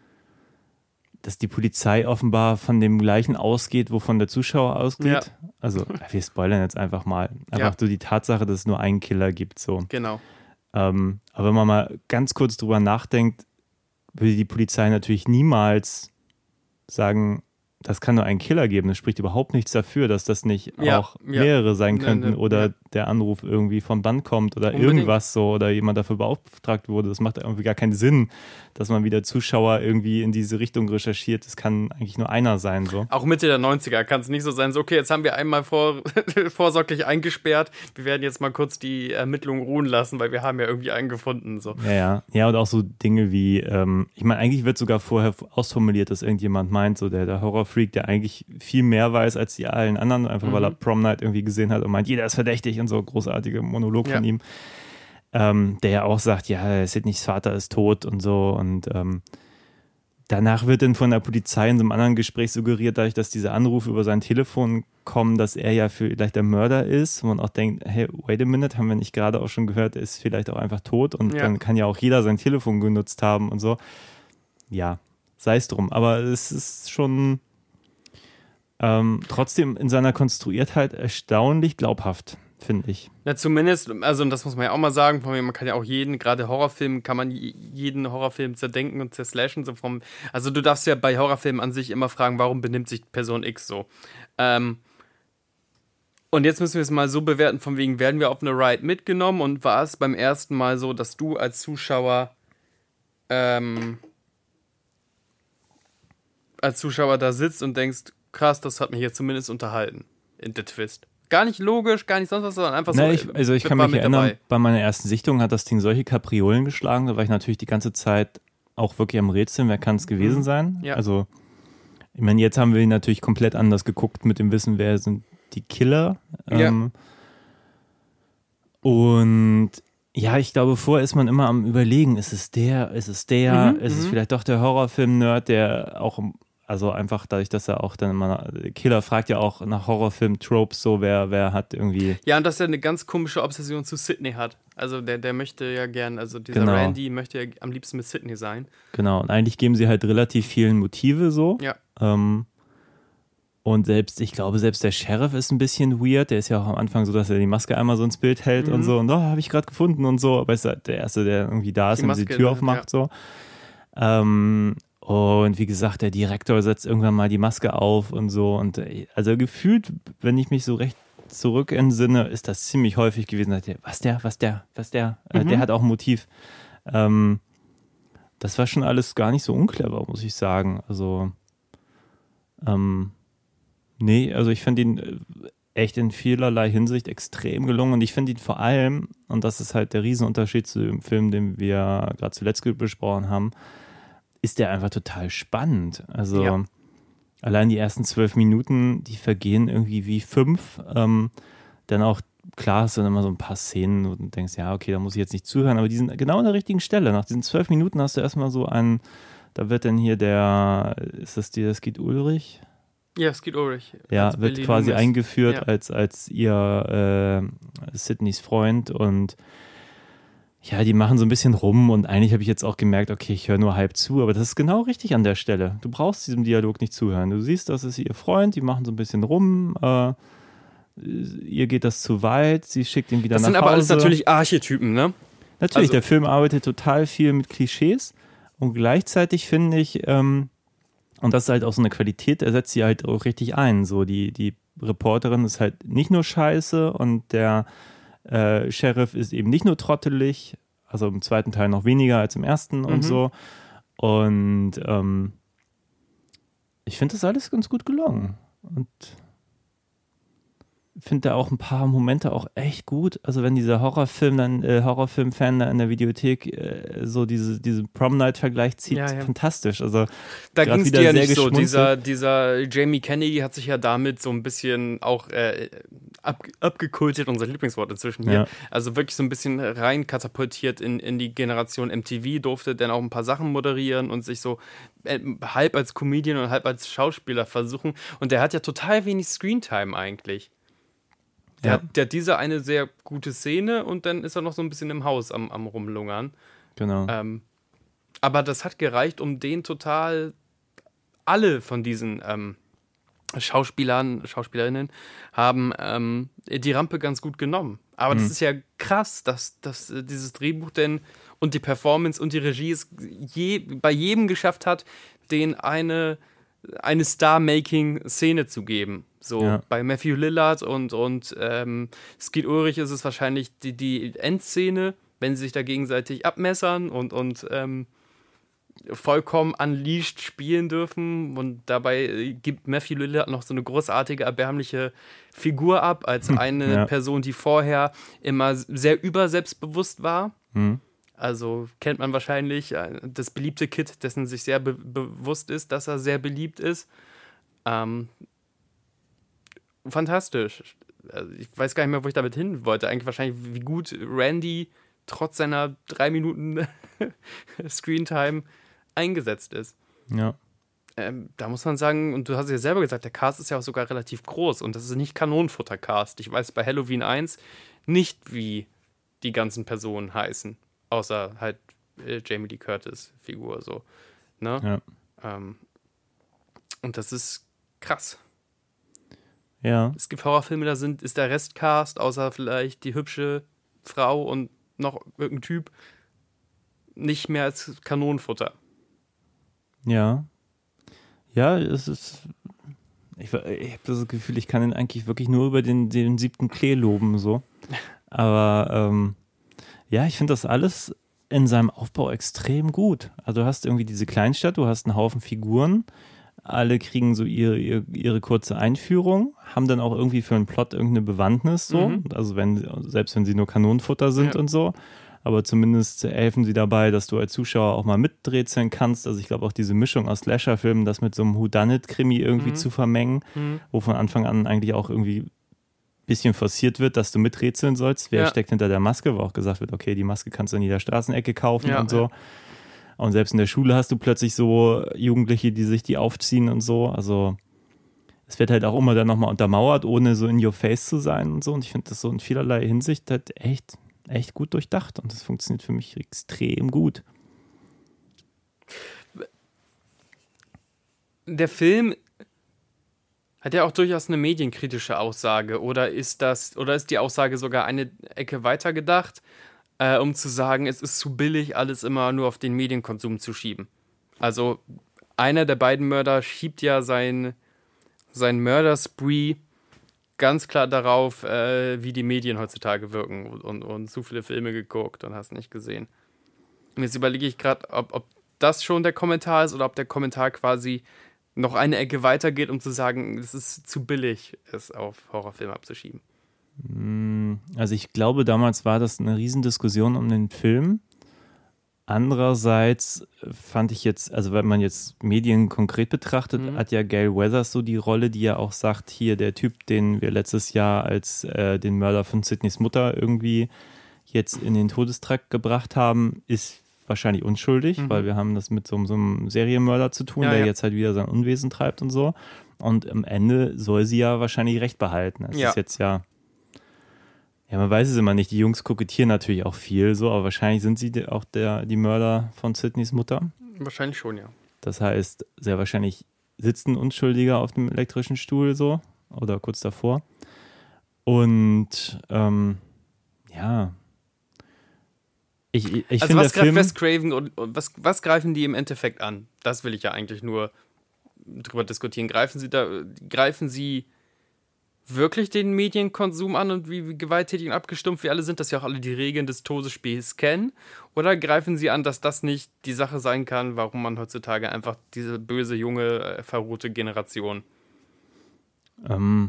dass die Polizei offenbar von dem gleichen ausgeht, wovon der Zuschauer ausgeht. Ja. Also, wir spoilern jetzt einfach mal. Einfach ja. so die Tatsache, dass es nur einen Killer gibt. So. Genau. Ähm, aber wenn man mal ganz kurz drüber nachdenkt, würde die Polizei natürlich niemals sagen, das kann nur einen Killer geben. Das spricht überhaupt nichts dafür, dass das nicht ja, auch ja. mehrere sein könnten ne, ne, oder ja. der Anruf irgendwie vom Band kommt oder Unbedingt. irgendwas so oder jemand dafür beauftragt wurde. Das macht irgendwie gar keinen Sinn, dass man wieder Zuschauer irgendwie in diese Richtung recherchiert. Das kann eigentlich nur einer sein. So. Auch Mitte der neunziger kann es nicht so sein, so okay, jetzt haben wir einmal vor, vorsorglich eingesperrt, wir werden jetzt mal kurz die Ermittlungen ruhen lassen, weil wir haben ja irgendwie einen gefunden. So. Ja, ja. Ja, und auch so Dinge wie, ähm, ich meine, eigentlich wird sogar vorher ausformuliert, dass irgendjemand meint, so der, der Horrorfreak, der eigentlich viel mehr weiß als die allen anderen, einfach mhm. weil er Prom Night irgendwie gesehen hat und meint, jeder ist verdächtig und so, großartige Monolog ja. von ihm, ähm, der ja auch sagt, ja, Sydneys Vater ist tot und so und ähm, danach wird dann von der Polizei in so einem anderen Gespräch suggeriert, dadurch, dass diese Anrufe über sein Telefon kommen, dass er ja vielleicht der Mörder ist, wo man auch denkt, hey, wait a minute, haben wir nicht gerade auch schon gehört, er ist vielleicht auch einfach tot und ja. dann kann ja auch jeder sein Telefon genutzt haben und so. Ja, sei es drum, aber es ist schon Ähm, trotzdem in seiner Konstruiertheit erstaunlich glaubhaft, finde ich. Ja, zumindest, also das muss man ja auch mal sagen, man kann ja auch jeden, gerade Horrorfilm, kann man jeden Horrorfilm zerdenken und zerslashen. So vom, also du darfst ja bei Horrorfilmen an sich immer fragen, warum benimmt sich Person X so? Ähm, und jetzt müssen wir es mal so bewerten, von wegen, werden wir auf eine Ride mitgenommen und war es beim ersten Mal so, dass du als Zuschauer ähm, als Zuschauer da sitzt und denkst, krass, das hat mich jetzt zumindest unterhalten. In der Twist. Gar nicht logisch, gar nicht sonst was, sondern einfach Na, so. Ich, also ich kann mich erinnern, dabei. Bei meiner ersten Sichtung hat das Ding solche Kapriolen geschlagen, da war ich natürlich die ganze Zeit auch wirklich am Rätseln, wer kann es gewesen mhm. sein. Ja. Also, ich meine, jetzt haben wir ihn natürlich komplett anders geguckt mit dem Wissen, wer sind die Killer. Ja. Ähm, und ja, ich glaube, vorher ist man immer am Überlegen, ist es der, ist es der, Mhm, ist es mhm. vielleicht doch der Horrorfilm-Nerd, der auch Also einfach dadurch, dass er auch dann immer, Killer fragt ja auch nach Horrorfilm-Tropes, so wer, wer hat irgendwie... Ja, und dass er eine ganz komische Obsession zu Sydney hat. Also der, der möchte ja gern, also dieser Genau. Randy möchte ja am liebsten mit Sydney sein. Genau, und eigentlich geben sie halt relativ vielen Motive so. Ja. Ähm, und selbst, ich glaube, selbst der Sheriff ist ein bisschen weird. Der ist ja auch am Anfang so, dass er die Maske einmal so ins Bild hält Mhm. und so. Und oh, habe ich gerade gefunden und so. Aber ist halt der Erste, der irgendwie da ist Die und Maske, die Tür ne? aufmacht. Ja. So. Ähm, Und wie gesagt, der Direktor setzt irgendwann mal die Maske auf und so. Und also gefühlt, wenn ich mich so recht zurück entsinne, ist das ziemlich häufig gewesen. Was der, was der, was der, mhm. äh, der hat auch ein Motiv. Ähm, das war schon alles gar nicht so unclever, muss ich sagen. Also, ähm, nee, also ich finde ihn echt in vielerlei Hinsicht extrem gelungen. Und ich finde ihn vor allem, und das ist halt der Riesenunterschied zu dem Film, den wir gerade zuletzt besprochen haben, ist der einfach total spannend. Also Ja. allein die ersten zwölf Minuten, die vergehen irgendwie wie fünf. Ähm, dann auch, klar, es sind immer so ein paar Szenen, wo du denkst, ja, okay, da muss ich jetzt nicht zuhören, aber die sind genau an der richtigen Stelle. Nach diesen zwölf Minuten hast du erstmal so einen, da wird dann hier der, ist das die, das geht Ulrich? Ja, es geht Ulrich. Ja, Als wird Billy quasi Loomis. eingeführt Ja. als, als ihr äh, Sydneys Freund und ja, die machen so ein bisschen rum und eigentlich habe ich jetzt auch gemerkt, okay, ich höre nur halb zu, aber das ist genau richtig an der Stelle. Du brauchst diesem Dialog nicht zuhören. Du siehst, das ist ihr Freund, die machen so ein bisschen rum, äh, ihr geht das zu weit, sie schickt ihn wieder Das nach sind Hause. aber alles natürlich Archetypen, ne? Natürlich, also- der Film arbeitet total viel mit Klischees und gleichzeitig finde ich, ähm, und das ist halt auch so eine Qualität, er setzt sie halt auch richtig ein. So, die, die Reporterin ist halt nicht nur scheiße und der Äh, Sheriff ist eben nicht nur trottelig, also im zweiten Teil noch weniger als im ersten und Mhm. so. Und ähm, ich finde das alles ganz gut gelungen. Und finde da auch ein paar Momente auch echt gut. Also wenn dieser Horrorfilm dann, äh, Horrorfilm-Fan da in der Videothek äh, so diese, diese Prom-Night-Vergleich zieht, Ja, ja. fantastisch. Also da ging es dir ja nicht so. geschmunzelt. Dieser, dieser Jamie Kennedy hat sich ja damit so ein bisschen auch äh, ab, abgekultet, unser Lieblingswort inzwischen hier. Ja. Also wirklich so ein bisschen rein katapultiert in, in die Generation M T V, durfte dann auch ein paar Sachen moderieren und sich so äh, halb als Comedian und halb als Schauspieler versuchen. Und der hat ja total wenig Screentime eigentlich. Der, Ja. hat, der hat diese eine sehr gute Szene und dann ist er noch so ein bisschen im Haus am, am Rumlungern. Genau. Ähm, aber das hat gereicht, um den total alle von diesen ähm, Schauspielern, Schauspielerinnen haben ähm, die Rampe ganz gut genommen. Aber das Mhm. ist ja krass, dass, dass äh, dieses Drehbuch denn und die Performance und die Regie es je, bei jedem geschafft hat, den eine, eine Star-Making-Szene zu geben. So Ja. bei Matthew Lillard und, und ähm, Skeet Ulrich ist es wahrscheinlich die, die Endszene, wenn sie sich da gegenseitig abmessern und, und ähm, vollkommen unleashed spielen dürfen. Und dabei äh, gibt Matthew Lillard noch so eine großartige, erbärmliche Figur ab, als eine Ja. Person, die vorher immer sehr überselbstbewusst war. Mhm. Also kennt man wahrscheinlich äh, das beliebte Kid, dessen sich sehr be- bewusst ist, dass er sehr beliebt ist. Ähm, fantastisch. Also ich weiß gar nicht mehr, wo ich damit hin wollte. Eigentlich wahrscheinlich, wie gut Randy trotz seiner drei Minuten Screentime eingesetzt ist. Ja. Ähm, da muss man sagen, und du hast es ja selber gesagt, der Cast ist ja auch sogar relativ groß und das ist nicht Kanonenfutter-Cast. Ich weiß bei Halloween eins nicht, wie die ganzen Personen heißen, außer halt äh, Jamie Lee Curtis Figur so. Ne? Ja. Ähm, und das ist krass. Ja. Es gibt Horrorfilme, da sind, ist der Restcast, außer vielleicht die hübsche Frau und noch irgendein Typ, nicht mehr als Kanonenfutter. Ja. Ja, es ist. Ich, ich habe das Gefühl, ich kann ihn eigentlich wirklich nur über den, den siebten Klee loben, so. Aber ähm, ja, ich finde das alles in seinem Aufbau extrem gut. Also du hast irgendwie diese Kleinstadt, du hast einen Haufen Figuren, alle kriegen so ihre, ihre, ihre kurze Einführung, haben dann auch irgendwie für einen Plot irgendeine Bewandtnis, so. Mhm. Also wenn, selbst wenn sie nur Kanonenfutter sind Ja. und so. Aber zumindest helfen sie dabei, dass du als Zuschauer auch mal miträtseln kannst. Also ich glaube auch diese Mischung aus Slasher-Filmen, das mit so einem Whodunit-Krimi irgendwie Mhm. zu vermengen, Mhm. wo von Anfang an eigentlich auch irgendwie ein bisschen forciert wird, dass du miträtseln sollst. Wer Ja. steckt hinter der Maske? Wo auch gesagt wird, okay, die Maske kannst du in jeder Straßenecke kaufen Ja, und so. ja. Und selbst in der Schule hast du plötzlich so Jugendliche, die sich die aufziehen und so. Also es wird halt auch immer dann nochmal untermauert, ohne so in your face zu sein und so. Und ich finde das so in vielerlei Hinsicht halt echt, echt gut durchdacht. Und das funktioniert für mich extrem gut. Der Film hat ja auch durchaus eine medienkritische Aussage. Oder ist das, oder ist die Aussage sogar eine Ecke weiter gedacht, äh, um zu sagen, es ist zu billig, alles immer nur auf den Medienkonsum zu schieben. Also einer der beiden Mörder schiebt ja sein, sein Mörderspree ganz klar darauf, äh, wie die Medien heutzutage wirken und, und, und zu viele Filme geguckt und hast nicht gesehen. Und jetzt überlege ich gerade, ob, ob das schon der Kommentar ist oder ob der Kommentar quasi noch eine Ecke weitergeht, um zu sagen, es ist zu billig, es auf Horrorfilme abzuschieben. Also ich glaube, damals war das eine Riesendiskussion um den Film. Andererseits fand ich jetzt, also wenn man jetzt Medien konkret betrachtet, Mhm. hat ja Gail Weathers so die Rolle, die ja auch sagt, hier der Typ, den wir letztes Jahr als äh, den Mörder von Sydneys Mutter irgendwie jetzt in den Todestrakt gebracht haben, ist wahrscheinlich unschuldig, Mhm. weil wir haben das mit so, so einem Serienmörder zu tun, Ja, der ja. jetzt halt wieder sein Unwesen treibt und so. Und am Ende soll sie ja wahrscheinlich Recht behalten. Es Ja. ist jetzt ja Ja, man weiß es immer nicht. Die Jungs kokettieren natürlich auch viel, so, aber wahrscheinlich sind sie auch der, die Mörder von Sydneys Mutter. Wahrscheinlich schon, ja. Das heißt, sehr wahrscheinlich sitzt ein Unschuldiger auf dem elektrischen Stuhl so oder kurz davor. Und ähm, ja. Ich, ich, ich Also finde, was der greift Film, Wes Craven und, und was, was greifen die im Endeffekt an? Das will ich ja eigentlich nur drüber diskutieren. Greifen sie da, greifen sie wirklich den Medienkonsum an und wie, wie gewalttätig und abgestumpft wir alle sind, dass ja auch alle die Regeln des Todesspiels kennen? Oder greifen sie an, dass das nicht die Sache sein kann, warum man heutzutage einfach diese böse, junge, äh, verrohte Generation ähm,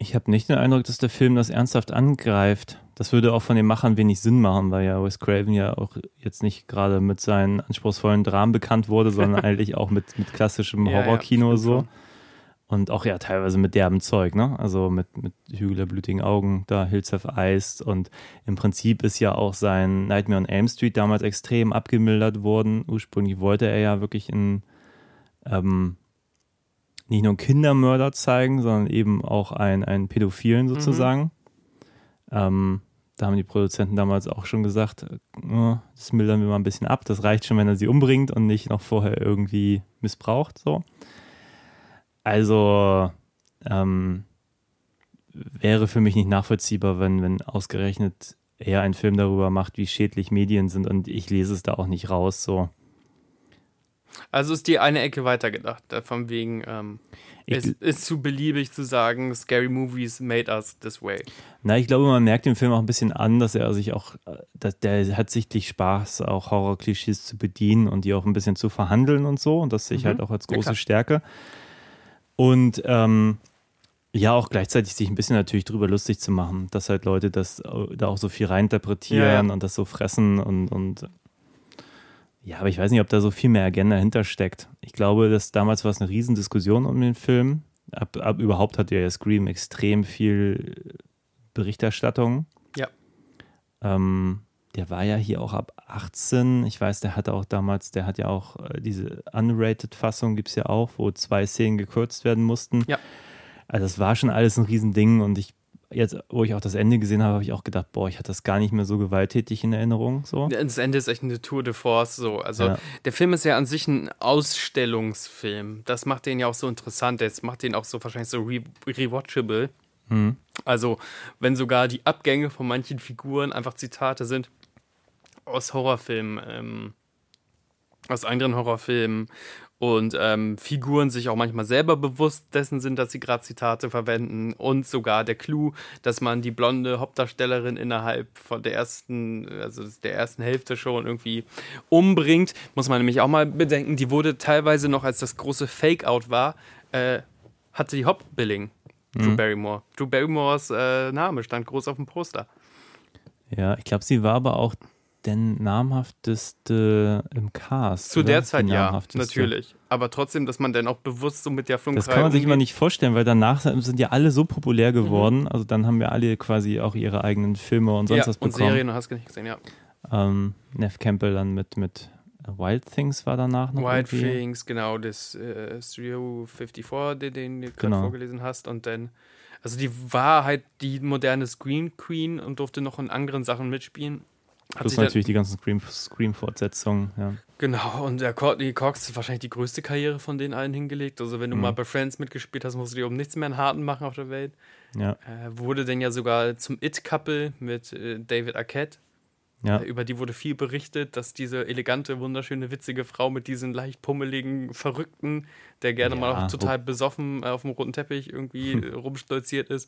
Ich habe nicht den Eindruck, dass der Film das ernsthaft angreift. Das würde auch von den Machern wenig Sinn machen, weil ja Wes Craven ja auch jetzt nicht gerade mit seinen anspruchsvollen Dramen bekannt wurde, sondern eigentlich auch mit, mit klassischem Ja, Horrorkino ja, so. Und auch ja teilweise mit derben Zeug, ne? Also mit, mit Hügel der blutigen Augen, da Hills Have Eyes. Und im Prinzip ist ja auch sein Nightmare on Elm Street damals extrem abgemildert worden. Ursprünglich wollte er ja wirklich einen, ähm, nicht nur einen Kindermörder zeigen, sondern eben auch einen, einen Pädophilen sozusagen. Mhm. Ähm, da haben die Produzenten damals auch schon gesagt, oh, das mildern wir mal ein bisschen ab. Das reicht schon, wenn er sie umbringt und nicht noch vorher irgendwie missbraucht, so. Also ähm, wäre für mich nicht nachvollziehbar, wenn, wenn ausgerechnet er einen Film darüber macht, wie schädlich Medien sind, und ich lese es da auch nicht raus. So. Also ist die eine Ecke weitergedacht, von wegen, ähm, es ist zu beliebig zu sagen, Scary Movies made us this way. Na, ich glaube, man merkt dem Film auch ein bisschen an, dass er sich auch, dass der hat sichtlich Spaß, auch Horror-Klischees zu bedienen und die auch ein bisschen zu verhandeln und so, und das sehe ich mhm. halt auch als große ja, Stärke. Und ähm, ja, auch gleichzeitig sich ein bisschen natürlich drüber lustig zu machen, dass halt Leute das da auch so viel reininterpretieren ja, ja. und das so fressen und, und ja, aber ich weiß nicht, ob da so viel mehr Agenda hintersteckt. Ich glaube, dass damals war es eine Riesendiskussion um den Film. Ab, ab überhaupt hat ja Scream extrem viel Berichterstattung. Ja. Ähm, der war ja hier auch ab achtzehn. Ich weiß, der hatte auch damals, der hat ja auch äh, diese Unrated-Fassung, gibt es ja auch, wo zwei Szenen gekürzt werden mussten. Ja. Also das war schon alles ein Riesending, und ich jetzt, wo ich auch das Ende gesehen habe, habe ich auch gedacht, boah, ich hatte das gar nicht mehr so gewalttätig in Erinnerung. So. Das Ende ist echt eine Tour de Force. So. Also ja. Der Film ist ja an sich ein Ausstellungsfilm. Das macht den ja auch so interessant. Das macht den auch so wahrscheinlich so re- rewatchable. Mhm. Also wenn sogar die Abgänge von manchen Figuren einfach Zitate sind aus Horrorfilmen, ähm, aus anderen Horrorfilmen, und ähm, Figuren sich auch manchmal selber bewusst dessen sind, dass sie gerade Zitate verwenden, und sogar der Clou, dass man die blonde Hauptdarstellerin innerhalb von der ersten, also der ersten Hälfte schon irgendwie umbringt, muss man nämlich auch mal bedenken, die wurde teilweise noch, als das große Fake-Out war, äh, hatte die Hauptbilling, mhm. Drew Barrymore. Drew Barrymores äh, Name stand groß auf dem Poster. Ja, ich glaube, sie war aber auch der namhafteste im Cast. Zu oder? Der Zeit ja, natürlich. Aber trotzdem, dass man dann auch bewusst so mit der Flunkerei. Das kann man sich immer nicht vorstellen, weil danach sind ja alle so populär geworden. Mhm. Also dann haben wir alle quasi auch ihre eigenen Filme und sonst ja, was bekommen. Und Serien, hast du nicht gesehen, ja. Ähm, Neve Campbell dann mit, mit Wild Things war danach noch Wild irgendwie. Things, genau, das äh, Studio vierundfünfzig, den, den du gerade genau. vorgelesen hast. Und dann, also die war halt die moderne Screen Queen und durfte noch in anderen Sachen mitspielen. Hat Plus natürlich die ganzen Scream-Fortsetzungen, ja. Genau, und der Courtney Cox ist wahrscheinlich die größte Karriere von den allen hingelegt. Also wenn du mhm. mal bei Friends mitgespielt hast, musst du dir um nichts mehr einen Harten machen auf der Welt. Ja. Äh, wurde dann ja sogar zum It-Couple mit äh, David Arquette. Ja. Äh, über die wurde viel berichtet, dass diese elegante, wunderschöne, witzige Frau mit diesen leicht pummeligen Verrückten, der gerne ja, mal auch total oh. besoffen äh, auf dem roten Teppich irgendwie hm. rumstolziert ist,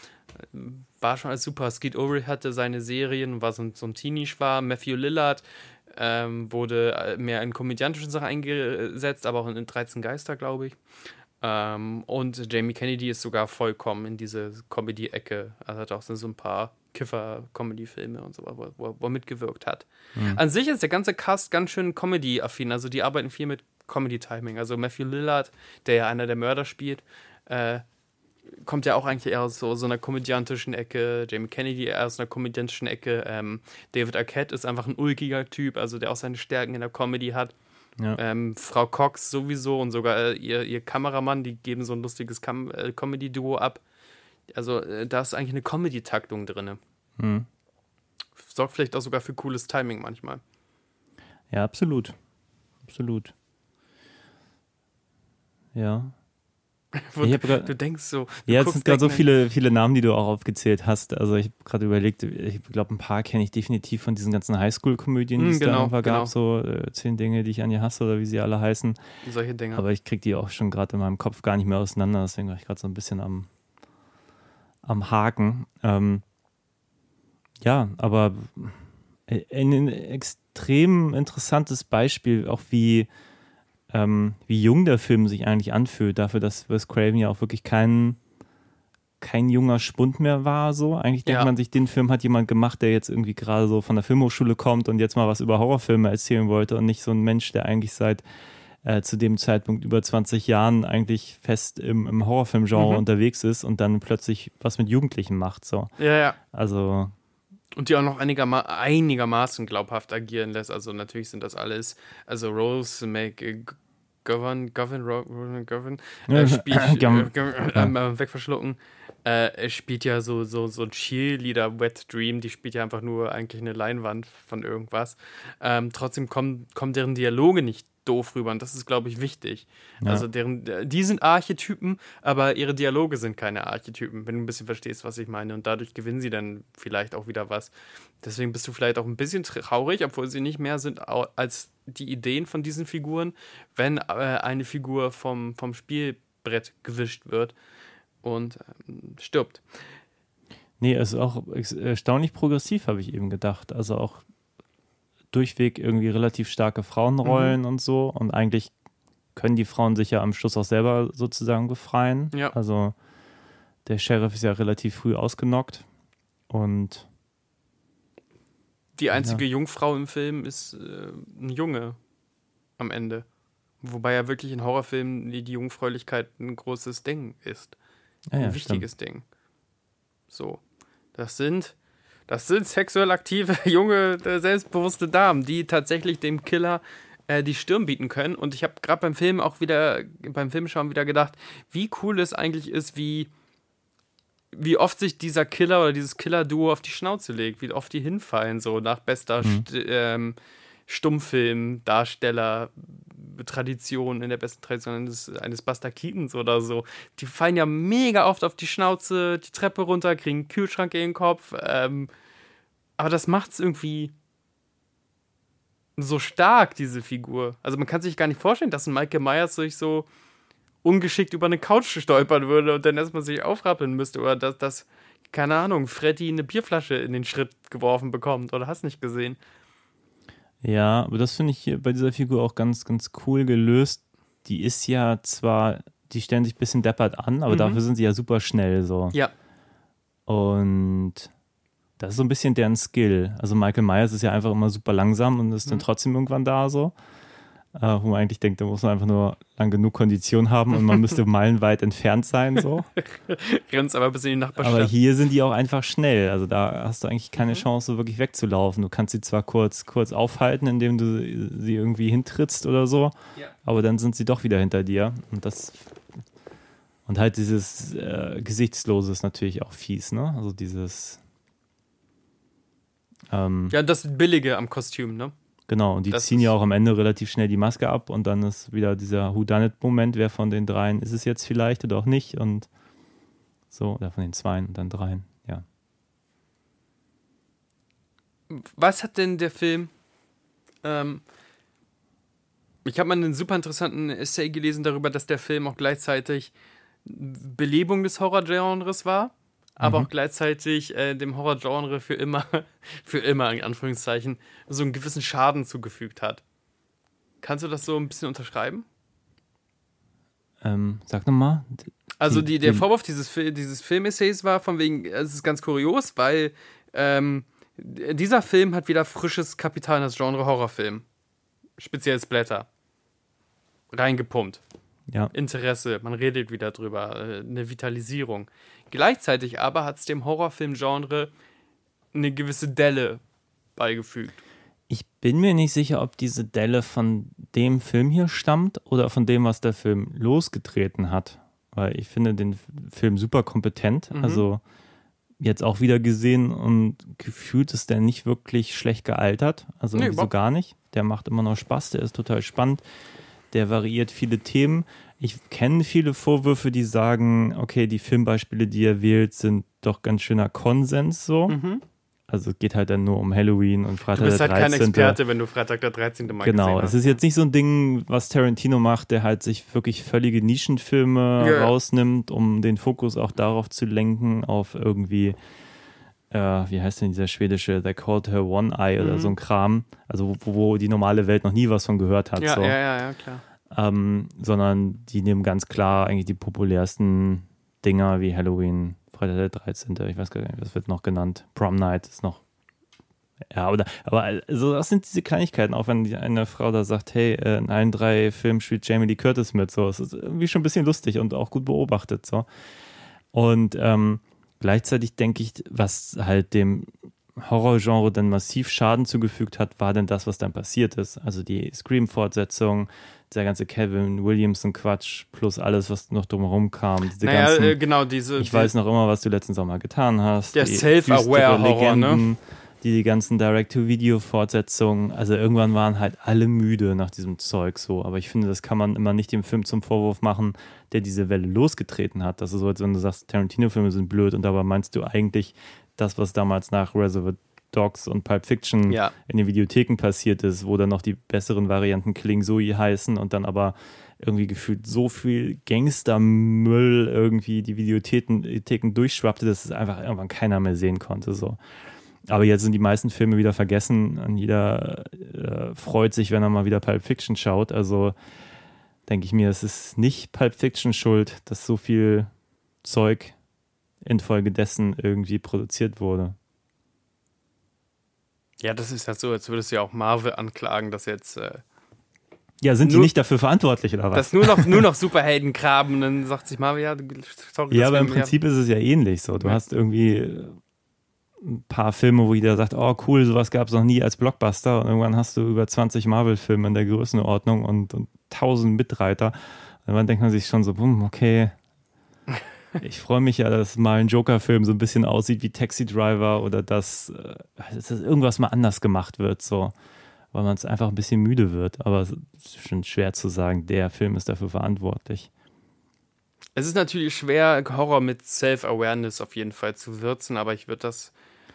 war schon alles super. Skeet Ulrich hatte seine Serien, war so ein, so ein Teenie-Schwarm. Matthew Lillard ähm, wurde mehr in komödiantischen Sachen eingesetzt, aber auch in, in dreizehn Geister, glaube ich. Ähm, und Jamie Kennedy ist sogar vollkommen in diese Comedy-Ecke. Also hat auch so, so ein paar Kiffer-Comedy-Filme und so, wo, wo, wo er mitgewirkt hat. Mhm. An sich ist der ganze Cast ganz schön Comedy-affin. Also die arbeiten viel mit Comedy-Timing. Also Matthew Lillard, der ja einer der Mörder spielt, äh, kommt ja auch eigentlich eher aus so, so einer komödiantischen Ecke. Jamie Kennedy eher aus einer komödiantischen Ecke. Ähm, David Arquette ist einfach ein ulkiger Typ, also der auch seine Stärken in der Comedy hat. Ja. Ähm, Frau Cox sowieso und sogar äh, ihr, ihr Kameramann, die geben so ein lustiges Kam- äh, Comedy-Duo ab. Also äh, da ist eigentlich eine Comedy-Taktung drin. Mhm. Sorgt vielleicht auch sogar für cooles Timing manchmal. Ja, absolut. Absolut. Ja. Du, grad, du denkst so. Du ja, es sind gerade so viele, viele Namen, die du auch aufgezählt hast. Also ich habe gerade überlegt, ich glaube, ein paar kenne ich definitiv von diesen ganzen Highschool-Komödien, die mm, es genau, da einfach genau. gab. So äh, zehn Dinge, die ich an dir hasse oder wie sie alle heißen. Solche Dinge. Aber ich kriege die auch schon gerade in meinem Kopf gar nicht mehr auseinander. Deswegen war ich gerade so ein bisschen am, am Haken. Ähm, ja, aber ein, ein extrem interessantes Beispiel, auch wie Ähm, wie jung der Film sich eigentlich anfühlt, dafür, dass Wes Craven ja auch wirklich keinen kein junger Spund mehr war. So. Eigentlich denkt Ja. man sich, den Film hat jemand gemacht, der jetzt irgendwie gerade so von der Filmhochschule kommt und jetzt mal was über Horrorfilme erzählen wollte und nicht so ein Mensch, der eigentlich seit äh, zu dem Zeitpunkt über zwanzig Jahren eigentlich fest im, im Horrorfilmgenre Mhm. unterwegs ist und dann plötzlich was mit Jugendlichen macht. So. Ja, ja. Also Und die auch noch einigerma einigermaßen glaubhaft agieren lässt. Also natürlich sind das alles, also Rose McGovern, Govern, Govern, Govern, äh, spielt, Gum- äh, äh, wegverschlucken, äh, er spielt ja so, so, so Cheerleader Wet Dream, die spielt ja einfach nur eigentlich eine Leinwand von irgendwas. Ähm, trotzdem kommen, kommen deren Dialoge nicht doof rüber und das ist, glaube ich, wichtig. Ja. Also deren, die sind Archetypen, aber ihre Dialoge sind keine Archetypen, wenn du ein bisschen verstehst, was ich meine. Und dadurch gewinnen sie dann vielleicht auch wieder was. Deswegen bist du vielleicht auch ein bisschen traurig, obwohl sie nicht mehr sind au- als die Ideen von diesen Figuren, wenn äh, eine Figur vom, vom Spielbrett gewischt wird und ähm, stirbt. nee, es ist auch ex- erstaunlich progressiv, habe ich eben gedacht. Also auch durchweg irgendwie relativ starke Frauenrollen Mhm. und so. Und eigentlich können die Frauen sich ja am Schluss auch selber sozusagen befreien. Ja. Also der Sheriff ist ja relativ früh ausgenockt. Und Die einzige Jungfrau im Film ist äh, ein Junge am Ende. Wobei ja wirklich in Horrorfilmen die, die Jungfräulichkeit ein großes Ding ist. ja, ja, ein wichtiges Ding. So. Das sind, das sind sexuell aktive, junge, äh, selbstbewusste Damen, die tatsächlich dem Killer äh, die Stirn bieten können. Und ich habe gerade beim Film auch wieder, beim Filmschauen wieder gedacht, wie cool es eigentlich ist, wie, wie oft sich dieser Killer oder dieses Killer-Duo auf die Schnauze legt, wie oft die hinfallen, so nach bester Mhm. St ähm, Stummfilm-Darsteller. Tradition, in der besten Tradition eines, eines Buster Keatons oder so. Die fallen ja mega oft auf die Schnauze, die Treppe runter, kriegen einen Kühlschrank in den Kopf. Ähm, aber das macht's irgendwie so stark, diese Figur. Also man kann sich gar nicht vorstellen, dass ein Michael Myers sich so ungeschickt über eine Couch stolpern würde und dann erstmal sich aufrappeln müsste. Oder dass, dass, keine Ahnung, Freddy eine Bierflasche in den Schritt geworfen bekommt. Oder hast nicht gesehen. ja, aber das finde ich hier bei dieser Figur auch ganz, ganz cool gelöst. Die ist ja zwar, die stellen sich ein bisschen deppert an, aber Mhm. dafür sind sie ja super schnell so. Ja. Und das ist so ein bisschen deren Skill. Also Michael Myers ist ja einfach immer super langsam und ist dann Mhm. trotzdem irgendwann da so. Äh, wo man eigentlich denkt, da muss man einfach nur lang genug Kondition haben und man müsste meilenweit entfernt sein so. Rennst aber bis in die Nachbarschaft. Aber hier sind die auch einfach schnell. Also da hast du eigentlich keine Mhm. Chance, so wirklich wegzulaufen. Du kannst sie zwar kurz, kurz aufhalten, indem du sie irgendwie hintrittst oder so, Ja. aber dann sind sie doch wieder hinter dir. Und das und halt dieses äh, Gesichtslose ist natürlich auch fies, ne? Also dieses ähm, Ja, das Billige am Kostüm, ne? genau, und die das ziehen ist- ja auch am Ende relativ schnell die Maske ab und dann ist wieder dieser Whodunit-Moment, wer von den dreien ist es jetzt vielleicht oder auch nicht und so, oder von den zweien und dann dreien, ja. Was hat denn der Film? Ähm, ich habe mal einen super interessanten Essay gelesen darüber, dass der Film auch gleichzeitig Belebung des Horrorgenres war, aber Mhm. auch gleichzeitig äh, dem Horrorgenre für immer, für immer in Anführungszeichen, so einen gewissen Schaden zugefügt hat. Kannst du das so ein bisschen unterschreiben? Ähm, sag nochmal. Also Die- die, der die- Vorwurf dieses, Fil- dieses Film-Essays war von wegen, es ist ganz kurios, weil ähm, dieser Film hat wieder frisches Kapital in das Genre Horrorfilm, speziell Splatter, reingepumpt. Ja, Interesse, man redet wieder drüber, äh, eine Vitalisierung. Gleichzeitig aber hat es dem Horrorfilm-Genre eine gewisse Delle beigefügt. ich bin mir nicht sicher, ob diese Delle von dem Film hier stammt oder von dem, was der Film losgetreten hat. Weil ich finde den Film super kompetent. Mhm. Also jetzt auch wieder gesehen und gefühlt ist der nicht wirklich schlecht gealtert. Also Nee, irgendwie so überhaupt- gar nicht. Der macht immer noch Spaß, der ist total spannend. Der variiert viele Themen. Ich kenne viele Vorwürfe, die sagen, okay, die Filmbeispiele, die er wählt, sind doch ganz schöner Konsens so. Mhm. Also es geht halt dann nur um Halloween und Du Freitag bist der halt kein dreizehnte Experte, wenn du Freitag der dreizehnte Mal Genau, gesehen es hast. ist jetzt nicht so ein Ding, was Tarantino macht, der halt sich wirklich völlige Nischenfilme Ja, ja. rausnimmt, um den Fokus auch darauf zu lenken, auf irgendwie, äh, wie heißt denn dieser schwedische They Called Her One Eye oder Mhm. so ein Kram, also wo, wo die normale Welt noch nie was von gehört hat. Ja, so. ja, ja, ja, klar. Ähm, sondern die nehmen ganz klar eigentlich die populärsten Dinger wie Halloween, Freitag der dreizehnte Ich weiß gar nicht, was wird noch genannt. Prom Night ist noch. Ja, oder, aber also das sind diese Kleinigkeiten, auch wenn die eine Frau da sagt, hey, in allen drei Filmen spielt Jamie Lee Curtis mit, so, es ist irgendwie schon ein bisschen lustig und auch gut beobachtet, so. Und ähm, gleichzeitig denke ich, was halt dem Horrorgenre dann massiv Schaden zugefügt hat, war denn das, was dann passiert ist. Also die Scream-Fortsetzung, der ganze Kevin Williamson-Quatsch plus alles, was noch drumherum kam. Diese naja, ganzen, äh, genau, diese... Ich die, weiß noch immer, was du letzten Sommer getan hast. Der Self-Aware-Horror, ne? Die, die ganzen Direct-to-Video-Fortsetzungen, also irgendwann waren halt alle müde nach diesem Zeug so, aber ich finde, das kann man immer nicht dem Film zum Vorwurf machen, der diese Welle losgetreten hat. Das ist so, als wenn du sagst, Tarantino-Filme sind blöd und dabei meinst du eigentlich das, was damals nach Reservoir Dogs und Pulp Fiction ja. in den Videotheken passiert ist, wo dann noch die besseren Varianten Killing Zoe heißen und dann aber irgendwie gefühlt so viel Gangstermüll irgendwie die Videotheken durchschwappte, dass es einfach irgendwann keiner mehr sehen konnte. So. Aber jetzt sind die meisten Filme wieder vergessen und jeder äh, freut sich, wenn er mal wieder Pulp Fiction schaut. Also denke ich mir, es ist nicht Pulp Fiction schuld, dass so viel Zeug infolgedessen irgendwie produziert wurde. Ja, das ist halt so, als würdest du ja auch Marvel anklagen, dass jetzt äh, ja, sind die nicht dafür verantwortlich oder was? Dass nur noch, nur noch Superhelden graben und dann sagt sich Marvel, ja, sorry. Ja, aber im Prinzip ist es ja ähnlich so. Du ja. hast irgendwie ein paar Filme, wo jeder sagt, oh cool, sowas gab es noch nie als Blockbuster und irgendwann hast du über zwanzig Marvel-Filme in der Größenordnung und, und tausend Mitreiter. Und dann denkt man sich schon so, okay, ich freue mich ja, dass mal ein Joker-Film so ein bisschen aussieht wie Taxi Driver oder dass, dass irgendwas mal anders gemacht wird, so, weil man es einfach ein bisschen müde wird. Aber es ist schon schwer zu sagen, der Film ist dafür verantwortlich. Es ist natürlich schwer, Horror mit Self-Awareness auf jeden Fall zu würzen, aber ich würde das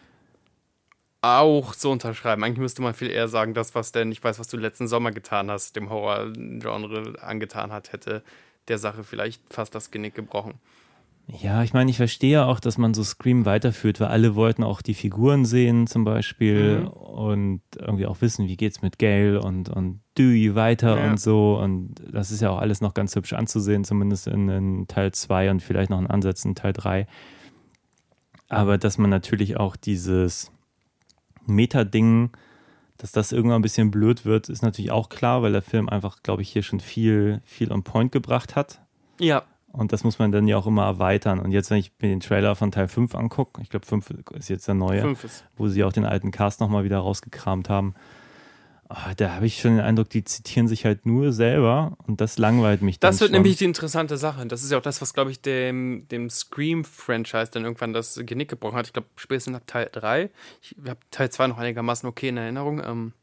auch so unterschreiben. Eigentlich müsste man viel eher sagen, das, was denn, ich weiß, was du letzten Sommer getan hast, dem Horror-Genre angetan hat, hätte der Sache vielleicht fast das Genick gebrochen. Ja, ich meine, ich verstehe auch, dass man so Scream weiterführt, weil alle wollten auch die Figuren sehen zum Beispiel mhm. und irgendwie auch wissen, wie geht's mit Gale und, und Dewey weiter ja. und so, und das ist ja auch alles noch ganz hübsch anzusehen, zumindest in, in Teil zwei und vielleicht noch in Ansätzen in Teil drei. Aber dass man natürlich auch dieses Meta-Ding, dass das irgendwann ein bisschen blöd wird, ist natürlich auch klar, weil der Film einfach, glaube ich, hier schon viel, viel on point gebracht hat. Ja. Und das muss man dann ja auch immer erweitern. Und jetzt, wenn ich mir den Trailer von Teil fünf angucke, ich glaube, fünf ist jetzt der neue, wo sie auch den alten Cast nochmal wieder rausgekramt haben, oh, da habe ich schon den Eindruck, die zitieren sich halt nur selber und das langweilt mich dann Das wird schon. nämlich die interessante Sache. Das ist ja auch das, was, glaube ich, dem, dem Scream-Franchise dann irgendwann das Genick gebrochen hat. Ich glaube, spätestens ab Teil drei. Ich habe Teil zwei noch einigermaßen okay in Erinnerung. Ähm,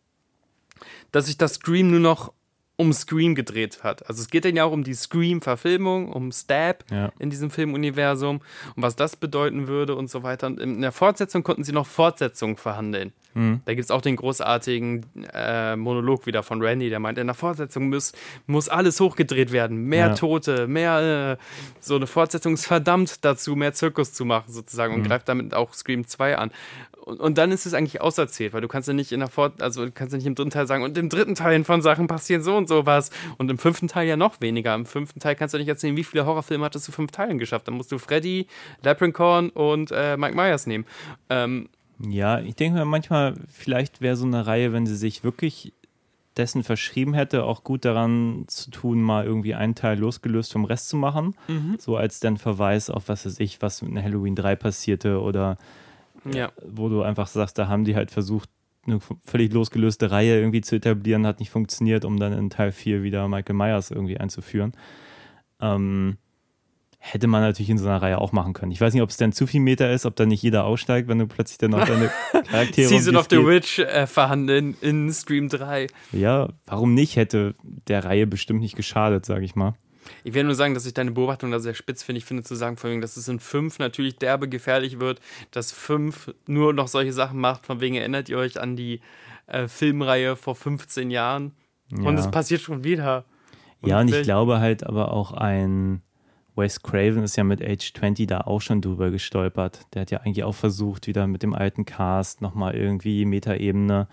dass sich das Scream nur noch um Scream gedreht hat. Also es geht dann ja auch um die Scream-Verfilmung, um Stab ja. in diesem Filmuniversum und was das bedeuten würde und so weiter. Und in der Fortsetzung konnten sie noch Fortsetzungen verhandeln. Mhm. Da gibt es auch den großartigen äh, Monolog wieder von Randy, der meint, in der Fortsetzung muss, muss alles hochgedreht werden. Mehr ja. Tote, mehr äh, so eine Fortsetzung ist verdammt dazu, mehr Zirkus zu machen sozusagen und mhm. greift damit auch Scream zwei an. Und, und dann ist es eigentlich auserzählt, weil du kannst ja nicht in der Fort, also du kannst ja nicht im dritten Teil sagen, und im dritten Teil von Sachen passieren so und so was. Und im fünften Teil ja noch weniger. Im fünften Teil kannst du nicht erzählen, wie viele Horrorfilme hattest du fünf Teilen geschafft. Dann musst du Freddy, Leprechaun und äh, Mike Myers nehmen. Ähm, ja, ich denke mir manchmal, vielleicht wäre so eine Reihe, wenn sie sich wirklich dessen verschrieben hätte, auch gut daran zu tun, mal irgendwie einen Teil losgelöst vom Rest zu machen. Mhm. So als dann Verweis auf, was weiß ich, was mit Halloween drei passierte oder ja. wo du einfach sagst, da haben die halt versucht, eine völlig losgelöste Reihe irgendwie zu etablieren, hat nicht funktioniert, um dann in Teil vier wieder Michael Myers irgendwie einzuführen. Ähm, hätte man natürlich in so einer Reihe auch machen können. Ich weiß nicht, ob es dann zu viel Meter ist, ob dann nicht jeder aussteigt, wenn du plötzlich dann noch deine Charaktere... Season of the Witch äh, verhandeln in Scream drei. Ja, warum nicht? Hätte der Reihe bestimmt nicht geschadet, sage ich mal. Ich will nur sagen, dass ich deine Beobachtung da sehr spitz finde. Ich finde zu sagen, von wegen, dass es in fünf natürlich derbe gefährlich wird, dass fünf nur noch solche Sachen macht, von wegen erinnert ihr euch an die äh, Filmreihe vor fünfzehn Jahren ja. und es passiert schon wieder. Und ja, und ich glaube halt aber auch ein Wes Craven ist ja mit Age zwanzig da auch schon drüber gestolpert. Der hat ja eigentlich auch versucht, wieder mit dem alten Cast nochmal irgendwie Metaebene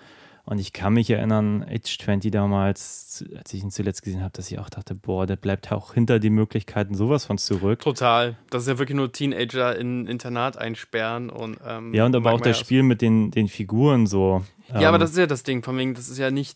Und ich kann mich erinnern, Age zwanzig damals, als ich ihn zuletzt gesehen habe, dass ich auch dachte, boah, der bleibt auch hinter die Möglichkeiten sowas von zurück. Total. Das ist ja wirklich nur Teenager in ein Internat einsperren. Und, ähm, ja, und aber auch das Spiel mit den, den Figuren so. Ja, ähm, aber das ist ja das Ding, von wegen, das ist ja nicht...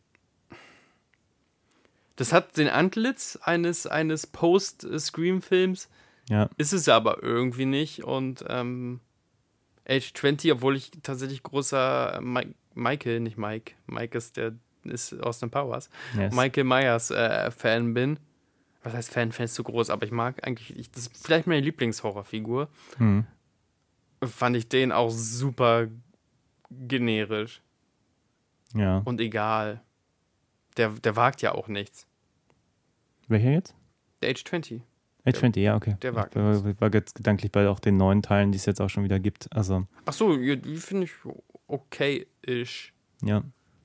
Das hat den Antlitz eines, eines Post-Scream-Films, ja. Ist es aber irgendwie nicht. Und ähm, Age zwanzig, obwohl ich tatsächlich großer Mike, Michael, nicht Mike, Mike ist der ist Austin Powers, yes. Michael Myers äh, Fan bin. Was heißt Fan? Fan ist zu groß, aber ich mag eigentlich, ich, das ist vielleicht meine Lieblingshorrorfigur. Mhm. Fand ich den auch super generisch. Ja. Und egal. Der, der wagt ja auch nichts. Welcher jetzt? Der Age zwanzig. Age zwanzig, ja, okay. Der wagt ich war, ich war jetzt gedanklich bei auch den neuen Teilen, die es jetzt auch schon wieder gibt. Also. Ach so, die finde ich okay-ish. Ja.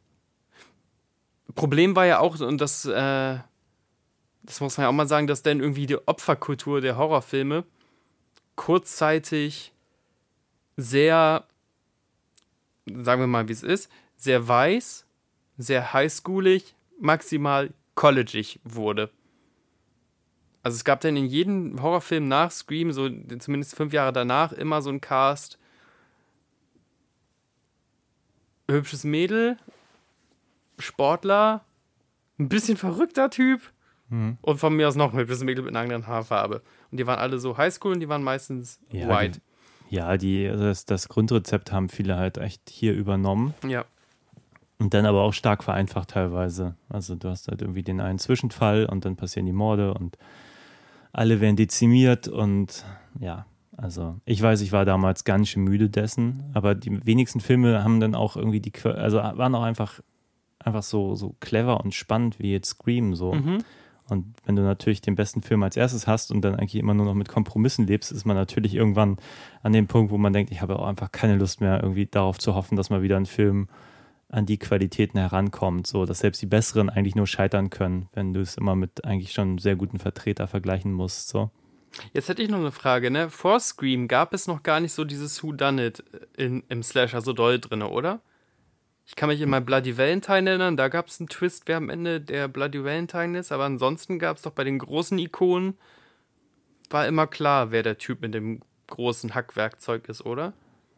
Problem war ja auch, und das, äh, das muss man ja auch mal sagen, dass dann irgendwie die Opferkultur der Horrorfilme kurzzeitig sehr, sagen wir mal, wie es ist, sehr weiß, sehr highschoolig, maximal collegeig wurde. Also es gab dann in jedem Horrorfilm nach Scream, so zumindest fünf Jahre danach, immer so ein Cast. Hübsches Mädel, Sportler, ein bisschen verrückter Typ mhm. und von mir aus noch ein hübsches Mädel mit einer anderen Haarfarbe. Und die waren alle so Highschool und die waren meistens ja, white. Die, ja, die, also das, das Grundrezept haben viele halt echt hier übernommen. Ja. Und dann aber auch stark vereinfacht teilweise. Also du hast halt irgendwie den einen Zwischenfall und dann passieren die Morde und alle werden dezimiert und ja, also ich weiß, ich war damals ganz schön müde dessen, aber die wenigsten Filme haben dann auch irgendwie die, also waren auch einfach, einfach so, so clever und spannend wie jetzt Scream so. Mhm. Und wenn du natürlich den besten Film als erstes hast und dann eigentlich immer nur noch mit Kompromissen lebst, ist man natürlich irgendwann an dem Punkt, wo man denkt, ich habe auch einfach keine Lust mehr, irgendwie darauf zu hoffen, dass mal wieder ein Film an die Qualitäten herankommt, so dass selbst die besseren eigentlich nur scheitern können, wenn du es immer mit eigentlich schon einem sehr guten Vertreter vergleichen musst. So. Jetzt hätte ich noch eine Frage, ne? Vor Scream gab es noch gar nicht so dieses Whodunit in, im Slasher so doll drin, oder? Ich kann mich in mein Bloody Valentine erinnern, da gab es einen Twist, wer am Ende der Bloody Valentine ist, aber ansonsten gab es doch bei den großen Ikonen, war immer klar, wer der Typ mit dem großen Hackwerkzeug ist, oder?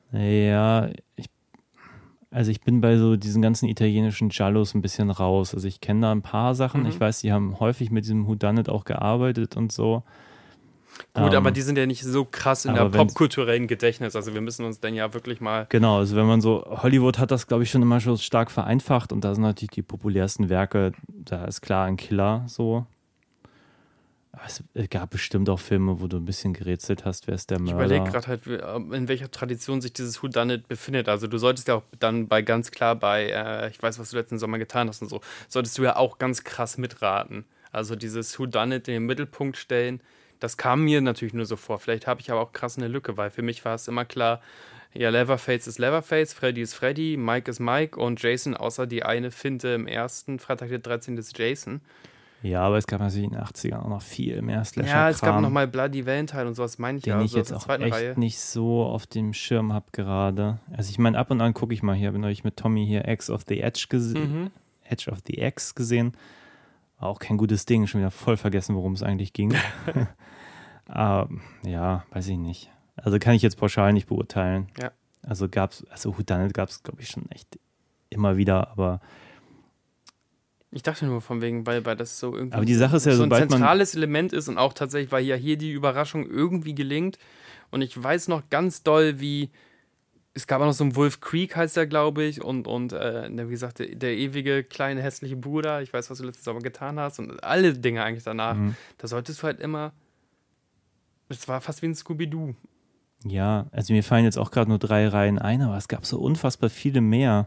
Ja, ich Also ich bin bei so diesen ganzen italienischen Giallos ein bisschen raus. Also ich kenne da ein paar Sachen. Mhm. Ich weiß, die haben häufig mit diesem Whodunit auch gearbeitet und so. Gut, ähm, aber die sind ja nicht so krass in der popkulturellen Gedächtnis. Also wir müssen uns dann ja wirklich mal... Genau, also wenn man so... Hollywood hat das, glaube ich, schon immer schon stark vereinfacht und da sind natürlich die populärsten Werke, da ist klar ein Killer so. Aber es gab bestimmt auch Filme, wo du ein bisschen gerätselt hast, wer ist der Mörder. Ich überlege gerade halt, in welcher Tradition sich dieses Whodunit befindet. Also du solltest ja auch dann bei ganz klar bei, äh, ich weiß, was du letzten Sommer getan hast und so, solltest du ja auch ganz krass mitraten. Also dieses Whodunit in den Mittelpunkt stellen, das kam mir natürlich nur so vor. Vielleicht habe ich aber auch krass eine Lücke, weil für mich war es immer klar, ja, Leatherface ist Leatherface, Freddy ist Freddy, Mike ist Mike und Jason, außer die eine Finte im ersten, Freitag der dreizehnte ist Jason. Ja, aber es gab natürlich in den achtzigern auch noch viel mehr Slasher-Kram. Ja, es gab noch mal Bloody Valentine und sowas, meine ich den ja. ich also jetzt auch echt Reihe. nicht so auf dem Schirm habe gerade. Also ich meine, ab und an gucke ich mal hier, habe neulich mit Tommy hier X of the Edge gesehen. Mhm. Edge of the X gesehen. War auch kein gutes Ding, schon wieder voll vergessen, worum es eigentlich ging. ähm, ja, weiß ich nicht. Also kann ich jetzt pauschal nicht beurteilen. Ja. Also gab's, also Whodunit gab es, glaube ich, schon echt immer wieder, aber ich dachte nur von wegen, weil, weil das so irgendwie aber die Sache ist ja, so ein sobald zentrales Element ist und auch tatsächlich, weil ja hier die Überraschung irgendwie gelingt. Und ich weiß noch ganz doll, wie es gab auch noch so einen Wolf Creek, heißt der, glaube ich, und, und äh, wie gesagt, der, der ewige kleine hässliche Bruder, ich weiß, was du letztes Sommer getan hast und alle Dinge eigentlich danach. Mhm. Da solltest du halt immer, es war fast wie ein Scooby-Doo. Ja, also mir fallen jetzt auch gerade nur drei Reihen ein, aber es gab so unfassbar viele mehr,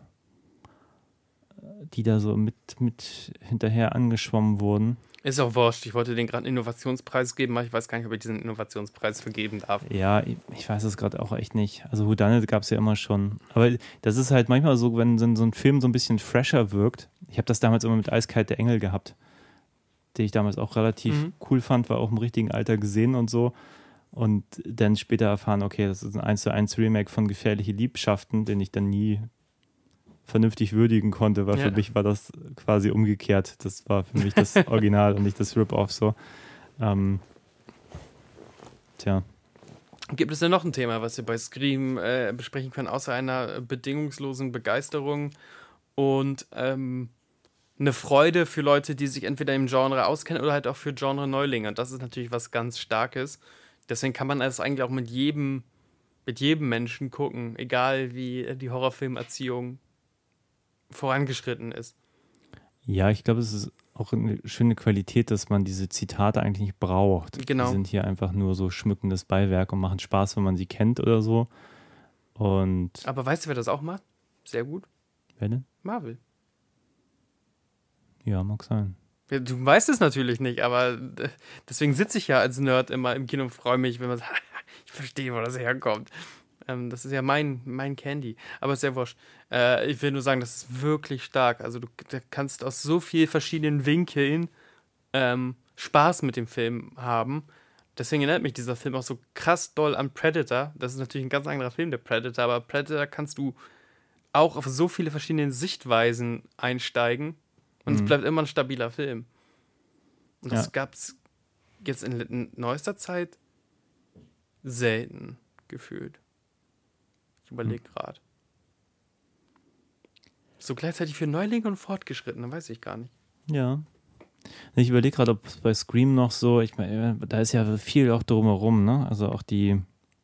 die da so mit, mit hinterher angeschwommen wurden. Ist auch wurscht. Ich wollte denen gerade einen Innovationspreis geben, aber ich weiß gar nicht, ob ich diesen Innovationspreis vergeben darf. Ja, ich weiß es gerade auch echt nicht. Also Whodunit gab es ja immer schon. Aber das ist halt manchmal so, wenn so ein Film so ein bisschen fresher wirkt. Ich habe das damals immer mit Eiskalte Engel gehabt, den ich damals auch relativ mhm. cool fand, war auch im richtigen Alter gesehen und so. Und dann später erfahren, okay, das ist ein eins zu eins Remake von Gefährliche Liebschaften, den ich dann nie vernünftig würdigen konnte, weil ja. für mich war das quasi umgekehrt. Das war für mich das Original und nicht das Rip-Off so. Ähm, tja. Gibt es denn noch ein Thema, was wir bei Scream äh, besprechen können, außer einer bedingungslosen Begeisterung und ähm, eine Freude für Leute, die sich entweder im Genre auskennen oder halt auch für Genre-Neulinge. Und das ist natürlich was ganz Starkes. Deswegen kann man das eigentlich auch mit jedem, mit jedem Menschen gucken, egal wie die Horrorfilmerziehung vorangeschritten ist. Ja, ich glaube, es ist auch eine schöne Qualität, dass man diese Zitate eigentlich nicht braucht. Genau. Die sind hier einfach nur so schmückendes Beiwerk und machen Spaß, wenn man sie kennt oder so. Und Aber weißt du, wer das auch macht? Sehr gut. Wer denn? Marvel. Ja, mag sein. Ja, du weißt es natürlich nicht, aber deswegen sitze ich ja als Nerd immer im Kino und freue mich, wenn man sagt, ich verstehe, wo das herkommt. Ähm, das ist ja mein, mein Candy. Aber ist ja wurscht. Äh, ich will nur sagen, das ist wirklich stark. Also du kannst aus so vielen verschiedenen Winkeln ähm, Spaß mit dem Film haben. Deswegen erinnert mich dieser Film auch so krass doll an Predator. Das ist natürlich ein ganz anderer Film, der Predator. Aber Predator kannst du auch auf so viele verschiedene Sichtweisen einsteigen. Und mhm. es bleibt immer ein stabiler Film. Und das ja. gab es jetzt in neuester Zeit selten gefühlt. Ich überlege gerade. So gleichzeitig für Neulinge und Fortgeschrittene, weiß ich gar nicht. Ja. Ich überlege gerade, ob es bei Scream noch so, ich meine, da ist ja viel auch drumherum, ne? Also auch die,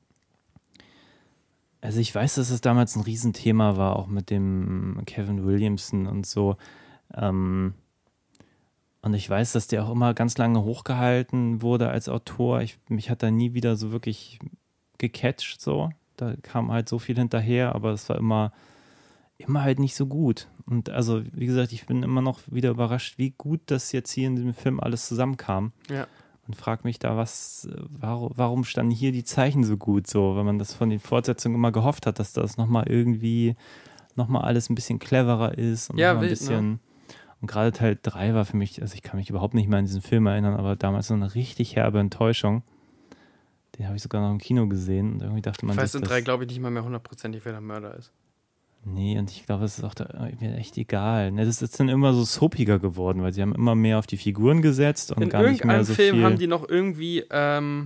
also ich weiß, dass es damals ein Riesenthema war, auch mit dem Kevin Williamson und so. Ähm, und ich weiß, dass der auch immer ganz lange hochgehalten wurde als Autor. Ich, mich hat da nie wieder so wirklich gecatcht, so. Da kam halt so viel hinterher, aber es war immer, immer halt nicht so gut. Und also, wie gesagt, ich bin immer noch wieder überrascht, wie gut das jetzt hier in diesem Film alles zusammenkam. Ja. Und frage mich da, was, warum, warum standen hier die Zeichen so gut, so, wenn man das von den Fortsetzungen immer gehofft hat, dass das nochmal irgendwie, nochmal alles ein bisschen cleverer ist und ja, noch mal ein wild, bisschen. Ne? Und gerade Teil drei war für mich, also ich kann mich überhaupt nicht mehr an diesen Film erinnern, aber damals so eine richtig herbe Enttäuschung. Den habe ich sogar noch im Kino gesehen und irgendwie dachte man, ich weiß sich, in drei glaube ich nicht mal mehr hundertprozentig, wer der Mörder ist. Nee, und ich glaube, es ist auch da mir echt egal. Das ist dann immer so soapiger geworden, weil sie haben immer mehr auf die Figuren gesetzt und in gar nicht mehr so Film viel. Haben die noch irgendwie ähm,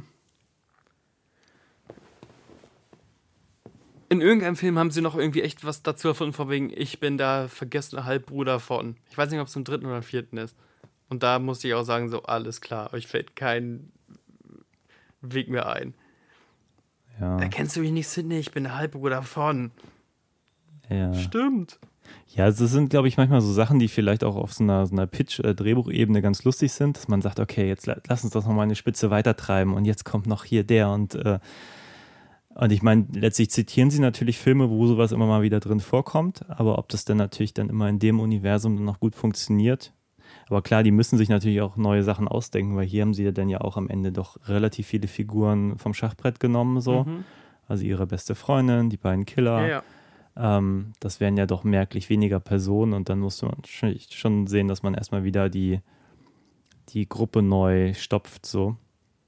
in irgendeinem Film haben sie noch irgendwie echt was dazu erfunden, von wegen, ich bin der vergessene Halbbruder von. Ich weiß nicht, ob es im dritten oder vierten ist. Und da musste ich auch sagen, so, alles klar, euch fällt kein Weg mehr ein. Ja. Erkennst du mich nicht, Sidney? Ich bin der Halbbruder von. Ja. Stimmt. Ja, also das sind, glaube ich, manchmal so Sachen, die vielleicht auch auf so einer, so einer Pitch-Drehbuchebene ganz lustig sind, dass man sagt, okay, jetzt lass uns das nochmal eine Spitze weitertreiben und jetzt kommt noch hier der und äh, und ich meine, letztlich zitieren sie natürlich Filme, wo sowas immer mal wieder drin vorkommt, aber ob das dann natürlich dann immer in dem Universum dann noch gut funktioniert. Aber klar, die müssen sich natürlich auch neue Sachen ausdenken, weil hier haben sie ja dann ja auch am Ende doch relativ viele Figuren vom Schachbrett genommen, so. Mhm. Also ihre beste Freundin, die beiden Killer. Ja, ja. Ähm, das wären ja doch merklich weniger Personen und dann musste man schon sehen, dass man erstmal wieder die, die Gruppe neu stopft, so.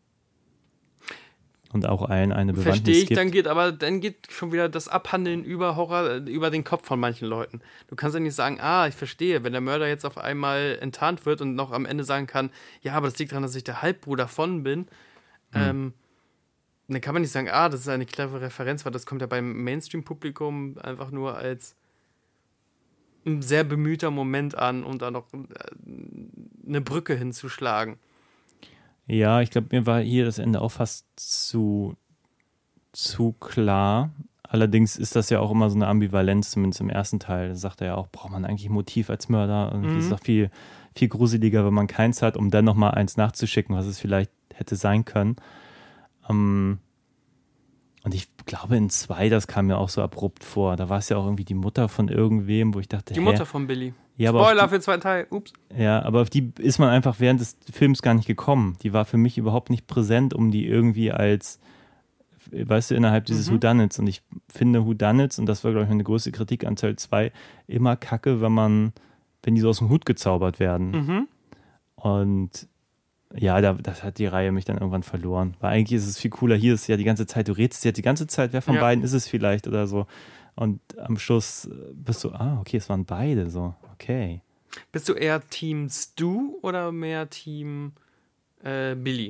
Und auch allen eine Bewandtnis Verstehe ich, gibt. dann geht aber dann geht schon wieder das Abhandeln über Horror, über den Kopf von manchen Leuten. Du kannst ja nicht sagen, ah, ich verstehe, wenn der Mörder jetzt auf einmal enttarnt wird und noch am Ende sagen kann, ja, aber das liegt daran, dass ich der Halbbruder von bin, mhm. ähm, dann kann man nicht sagen, ah, das ist eine clevere Referenz, weil das kommt ja beim Mainstream-Publikum einfach nur als ein sehr bemühter Moment an, um da noch eine Brücke hinzuschlagen. Ja, ich glaube, mir war hier das Ende auch fast zu, zu klar. Allerdings ist das ja auch immer so eine Ambivalenz, zumindest im ersten Teil. Da sagt er ja auch, braucht man eigentlich ein Motiv als Mörder? Und mhm. es ist auch viel, viel gruseliger, wenn man keins hat, um dann nochmal eins nachzuschicken, was es vielleicht hätte sein können. Um, und ich glaube, in zwei, das kam mir auch so abrupt vor. Da war es ja auch irgendwie die Mutter von irgendwem, wo ich dachte, Die hä? Mutter von Billy. Ja, Spoiler die, für den zweiten Teil, ups. Ja, aber auf die ist man einfach während des Films gar nicht gekommen. Die war für mich überhaupt nicht präsent, um die irgendwie als, weißt du, innerhalb dieses mhm. Whodunits. Und ich finde Whodunits, und das war, glaube ich, meine größte Kritik an Teil zwei, immer kacke, wenn man, wenn die so aus dem Hut gezaubert werden. Mhm. Und ja, da, das hat die Reihe mich dann irgendwann verloren. Weil eigentlich ist es viel cooler, hier ist ja die ganze Zeit, du redest ja die ganze Zeit, wer von ja. beiden ist es vielleicht oder so. Und am Schluss bist du, ah, okay, es waren beide so, okay. Bist du eher Team Stu oder mehr Team äh, Billy?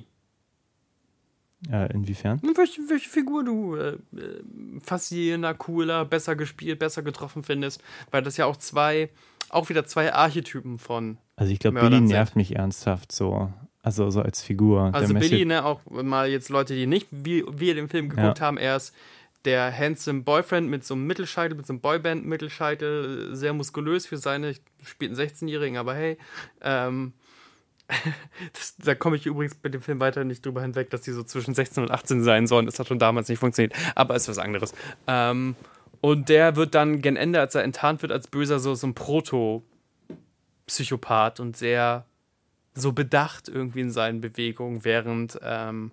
Äh, inwiefern? Welche, welche Figur du äh, faszinierender, cooler, besser gespielt, besser getroffen findest, weil das ja auch zwei, auch wieder zwei Archetypen von Also ich glaube, Mördern Billy nervt sind. mich ernsthaft so, also so als Figur. Also Der Billy, Messi- ne, auch mal jetzt Leute, die nicht wie wir den Film geguckt Ja. haben, er ist der handsome Boyfriend mit so einem Mittelscheitel, mit so einem Boyband-Mittelscheitel, sehr muskulös für seine, spielt einen sechzehnjährigen, aber hey, ähm, das, da komme ich übrigens bei dem Film weiter nicht drüber hinweg, dass die so zwischen sechzehn und achtzehn sein sollen. Das hat schon damals nicht funktioniert, aber ist was anderes. Ähm, und der wird dann gen Ende, als er enttarnt wird als Böser, so, so ein Proto-Psychopath und sehr so bedacht irgendwie in seinen Bewegungen, während ähm,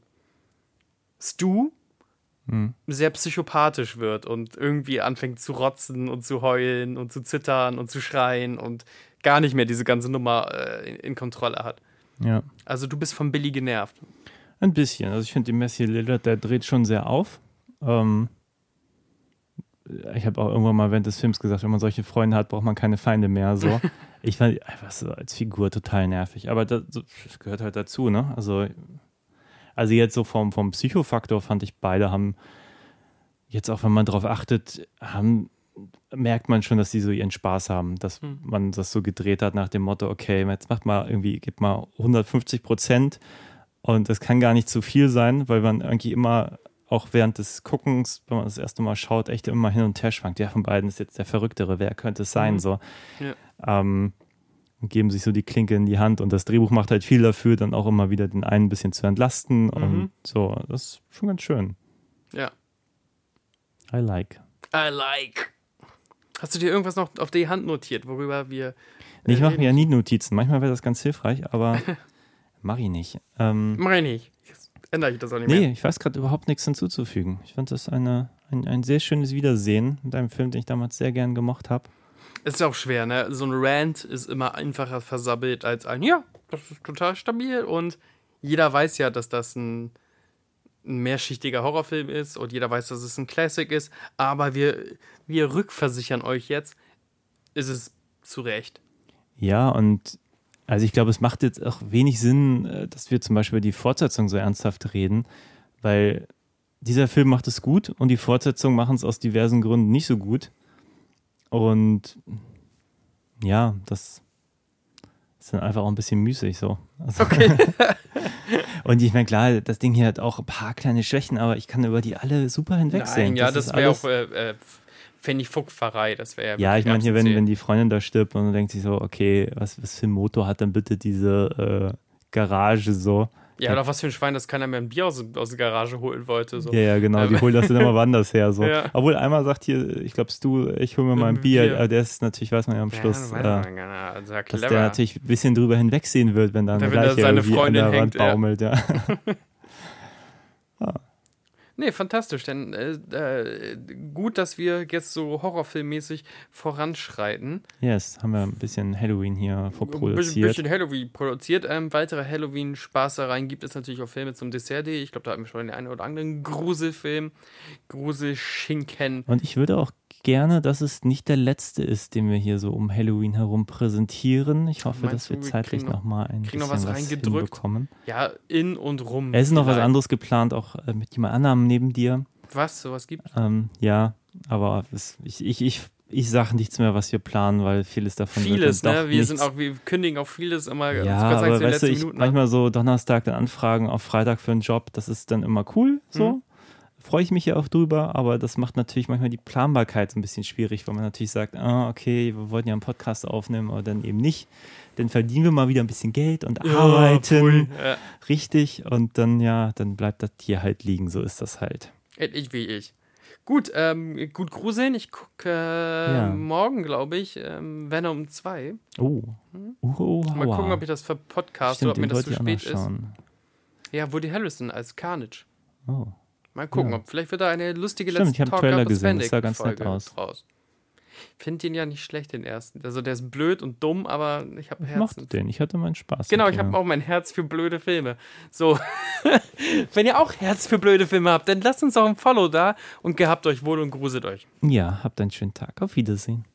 Stu Hm. sehr psychopathisch wird und irgendwie anfängt zu rotzen und zu heulen und zu zittern und zu schreien und gar nicht mehr diese ganze Nummer äh, in, in Kontrolle hat. Ja, Also du bist von Billy genervt. ein bisschen. Also ich finde, die Messi Lillard, der dreht schon sehr auf. Ähm, ich habe auch irgendwann mal während des Films gesagt, wenn man solche Freunde hat, braucht man keine Feinde mehr. So. Ich fand einfach so als Figur total nervig. Aber das, das gehört halt dazu, ne? Also, also jetzt so vom, vom Psychofaktor fand ich, beide haben, jetzt auch wenn man drauf achtet, haben, merkt man schon, dass sie so ihren Spaß haben, dass Hm. man das so gedreht hat nach dem Motto, okay, jetzt macht mal irgendwie, gib mal hundertfünfzig Prozent und das kann gar nicht zu viel sein, weil man irgendwie immer auch während des Guckens, wenn man das erste Mal schaut, echt immer hin und her schwankt. Wer von beiden ist jetzt der Verrücktere? Wer könnte es sein? Mhm. So. Ja. Ähm, und geben sich so die Klinke in die Hand und das Drehbuch macht halt viel dafür, dann auch immer wieder den einen ein bisschen zu entlasten und so. Das ist schon ganz schön. Ja. I like. I like. Hast du dir irgendwas noch auf die Hand notiert, worüber wir Nee, ich äh, mache reden mir ja nie Notizen. Manchmal wäre das ganz hilfreich, aber mache ich nicht. Ähm, Mach ich nicht. Jetzt ändere ich das auch nicht nee, mehr. ich weiß gerade überhaupt nichts hinzuzufügen. Ich fand das eine, ein, ein sehr schönes Wiedersehen mit einem Film, den ich damals sehr gern gemocht habe. Es ist auch schwer, ne? So ein Rant ist immer einfacher versabbelt als ein, ja, das ist total stabil und jeder weiß ja, dass das ein, ein mehrschichtiger Horrorfilm ist und jeder weiß, dass es ein Classic ist, aber wir, wir rückversichern euch jetzt, ist es zu Recht. Ja, und also ich glaube, es macht jetzt auch wenig Sinn, äh, dass wir zum Beispiel über die Fortsetzung so ernsthaft reden, weil dieser Film macht es gut und die Fortsetzungen machen es aus diversen Gründen nicht so gut. Und ja, das ist dann einfach auch ein bisschen müßig so. Also Okay. und ich meine, klar, das Ding hier hat auch ein paar kleine Schwächen, aber ich kann über die alle super hinwegsehen. Nein, ja, das, ist wäre alles- auch, äh, äh, fände ich Fuchpfarrei, das wäre Ja, ich meine hier, wenn, Erbsenzählen. wenn die Freundin da stirbt und man denkt sich so, okay, was, was für ein Motor hat dann bitte diese äh, Garage so? Ja, oder was für ein Schwein, das keiner mehr ein Bier aus, aus der Garage holen wollte. So. Ja, ja, genau, die Ähm. holen das dann immer woanders her. So. Ja. Obwohl einmal sagt hier, ich glaube, du, ich hole mir mal ein Ein Bier, Bier. aber der ist natürlich, weiß man ja am Schluss, ja, äh, weiß man gar nicht. Also, ja, dass clever. der natürlich ein bisschen drüber hinwegsehen wird, wenn dann Wenn eine da Leiche seine irgendwie Freundin an der hängt, Wand ja. baumelt. Ja. Nee, fantastisch, denn äh, äh, gut, dass wir jetzt so horrorfilmmäßig voranschreiten. Yes, haben wir ein bisschen Halloween hier Ein bisschen, vorproduziert. bisschen Halloween produziert. Ähm, weitere Halloween-Spaßereien gibt es natürlich auf Filme zum Dessert. Ich glaube, da hatten wir schon den einen oder anderen Gruselfilm. Gruselschinken. Und ich würde auch gerne, dass es nicht der letzte ist, den wir hier so um Halloween herum präsentieren. Ich hoffe, Meinst dass wir du, wir zeitlich kriegen noch- noch mal ein kriegen bisschen noch was was reingedrückt? hinbekommen. Ja, in und rum. Es ist noch was vielleicht. anderes geplant, auch äh, mit jemand anderem neben dir. Was? Sowas gibt? Ähm, ja, aber es, ich, ich, ich, ich sage nichts mehr, was wir planen, weil vieles davon Vieles, wird dann ne? doch Wir nichts. sind auch, wir kündigen auch vieles immer Ja, ganz aber in den weißt du, letzten ich Minuten. an. manchmal so Donnerstag dann Anfragen auf Freitag für einen Job, das ist dann immer cool, so. Mhm. Freue ich mich ja auch drüber, aber das macht natürlich manchmal die Planbarkeit so ein bisschen schwierig, weil man natürlich sagt, ah, okay, wir wollten ja einen Podcast aufnehmen, aber dann eben nicht. Dann verdienen wir mal wieder ein bisschen Geld und arbeiten, pfui. Ja. richtig, und dann, ja, dann bleibt das hier halt liegen, so ist das halt. Ich wie ich. Gut, ähm, gut gruseln. Ich gucke äh, Ja. morgen, glaube ich, ähm, Venom zwei. Oh. Oh, Mal aua. gucken, ob ich das verpodcast Stimmt, oder ob mir den das wollte zu ich auch noch spät ist. schauen. Ja, Woody Harrelson als Carnage. Oh. Mal gucken, Ja. ob vielleicht wird da eine lustige Stimmt, Let's ich hab Talk Trailer About gesehen, das Spandex sah ganz nett Folge aus. draus. finde den ja nicht schlecht, den ersten. Also der ist blöd und dumm, aber ich habe Herz. Ich mochte den, ich hatte meinen Spaß. Genau, ich habe auch mein Herz für blöde Filme. So, wenn ihr auch Herz für blöde Filme habt, dann lasst uns auch ein Follow da und gehabt euch wohl und gruselt euch. Ja, habt einen schönen Tag. Auf Wiedersehen.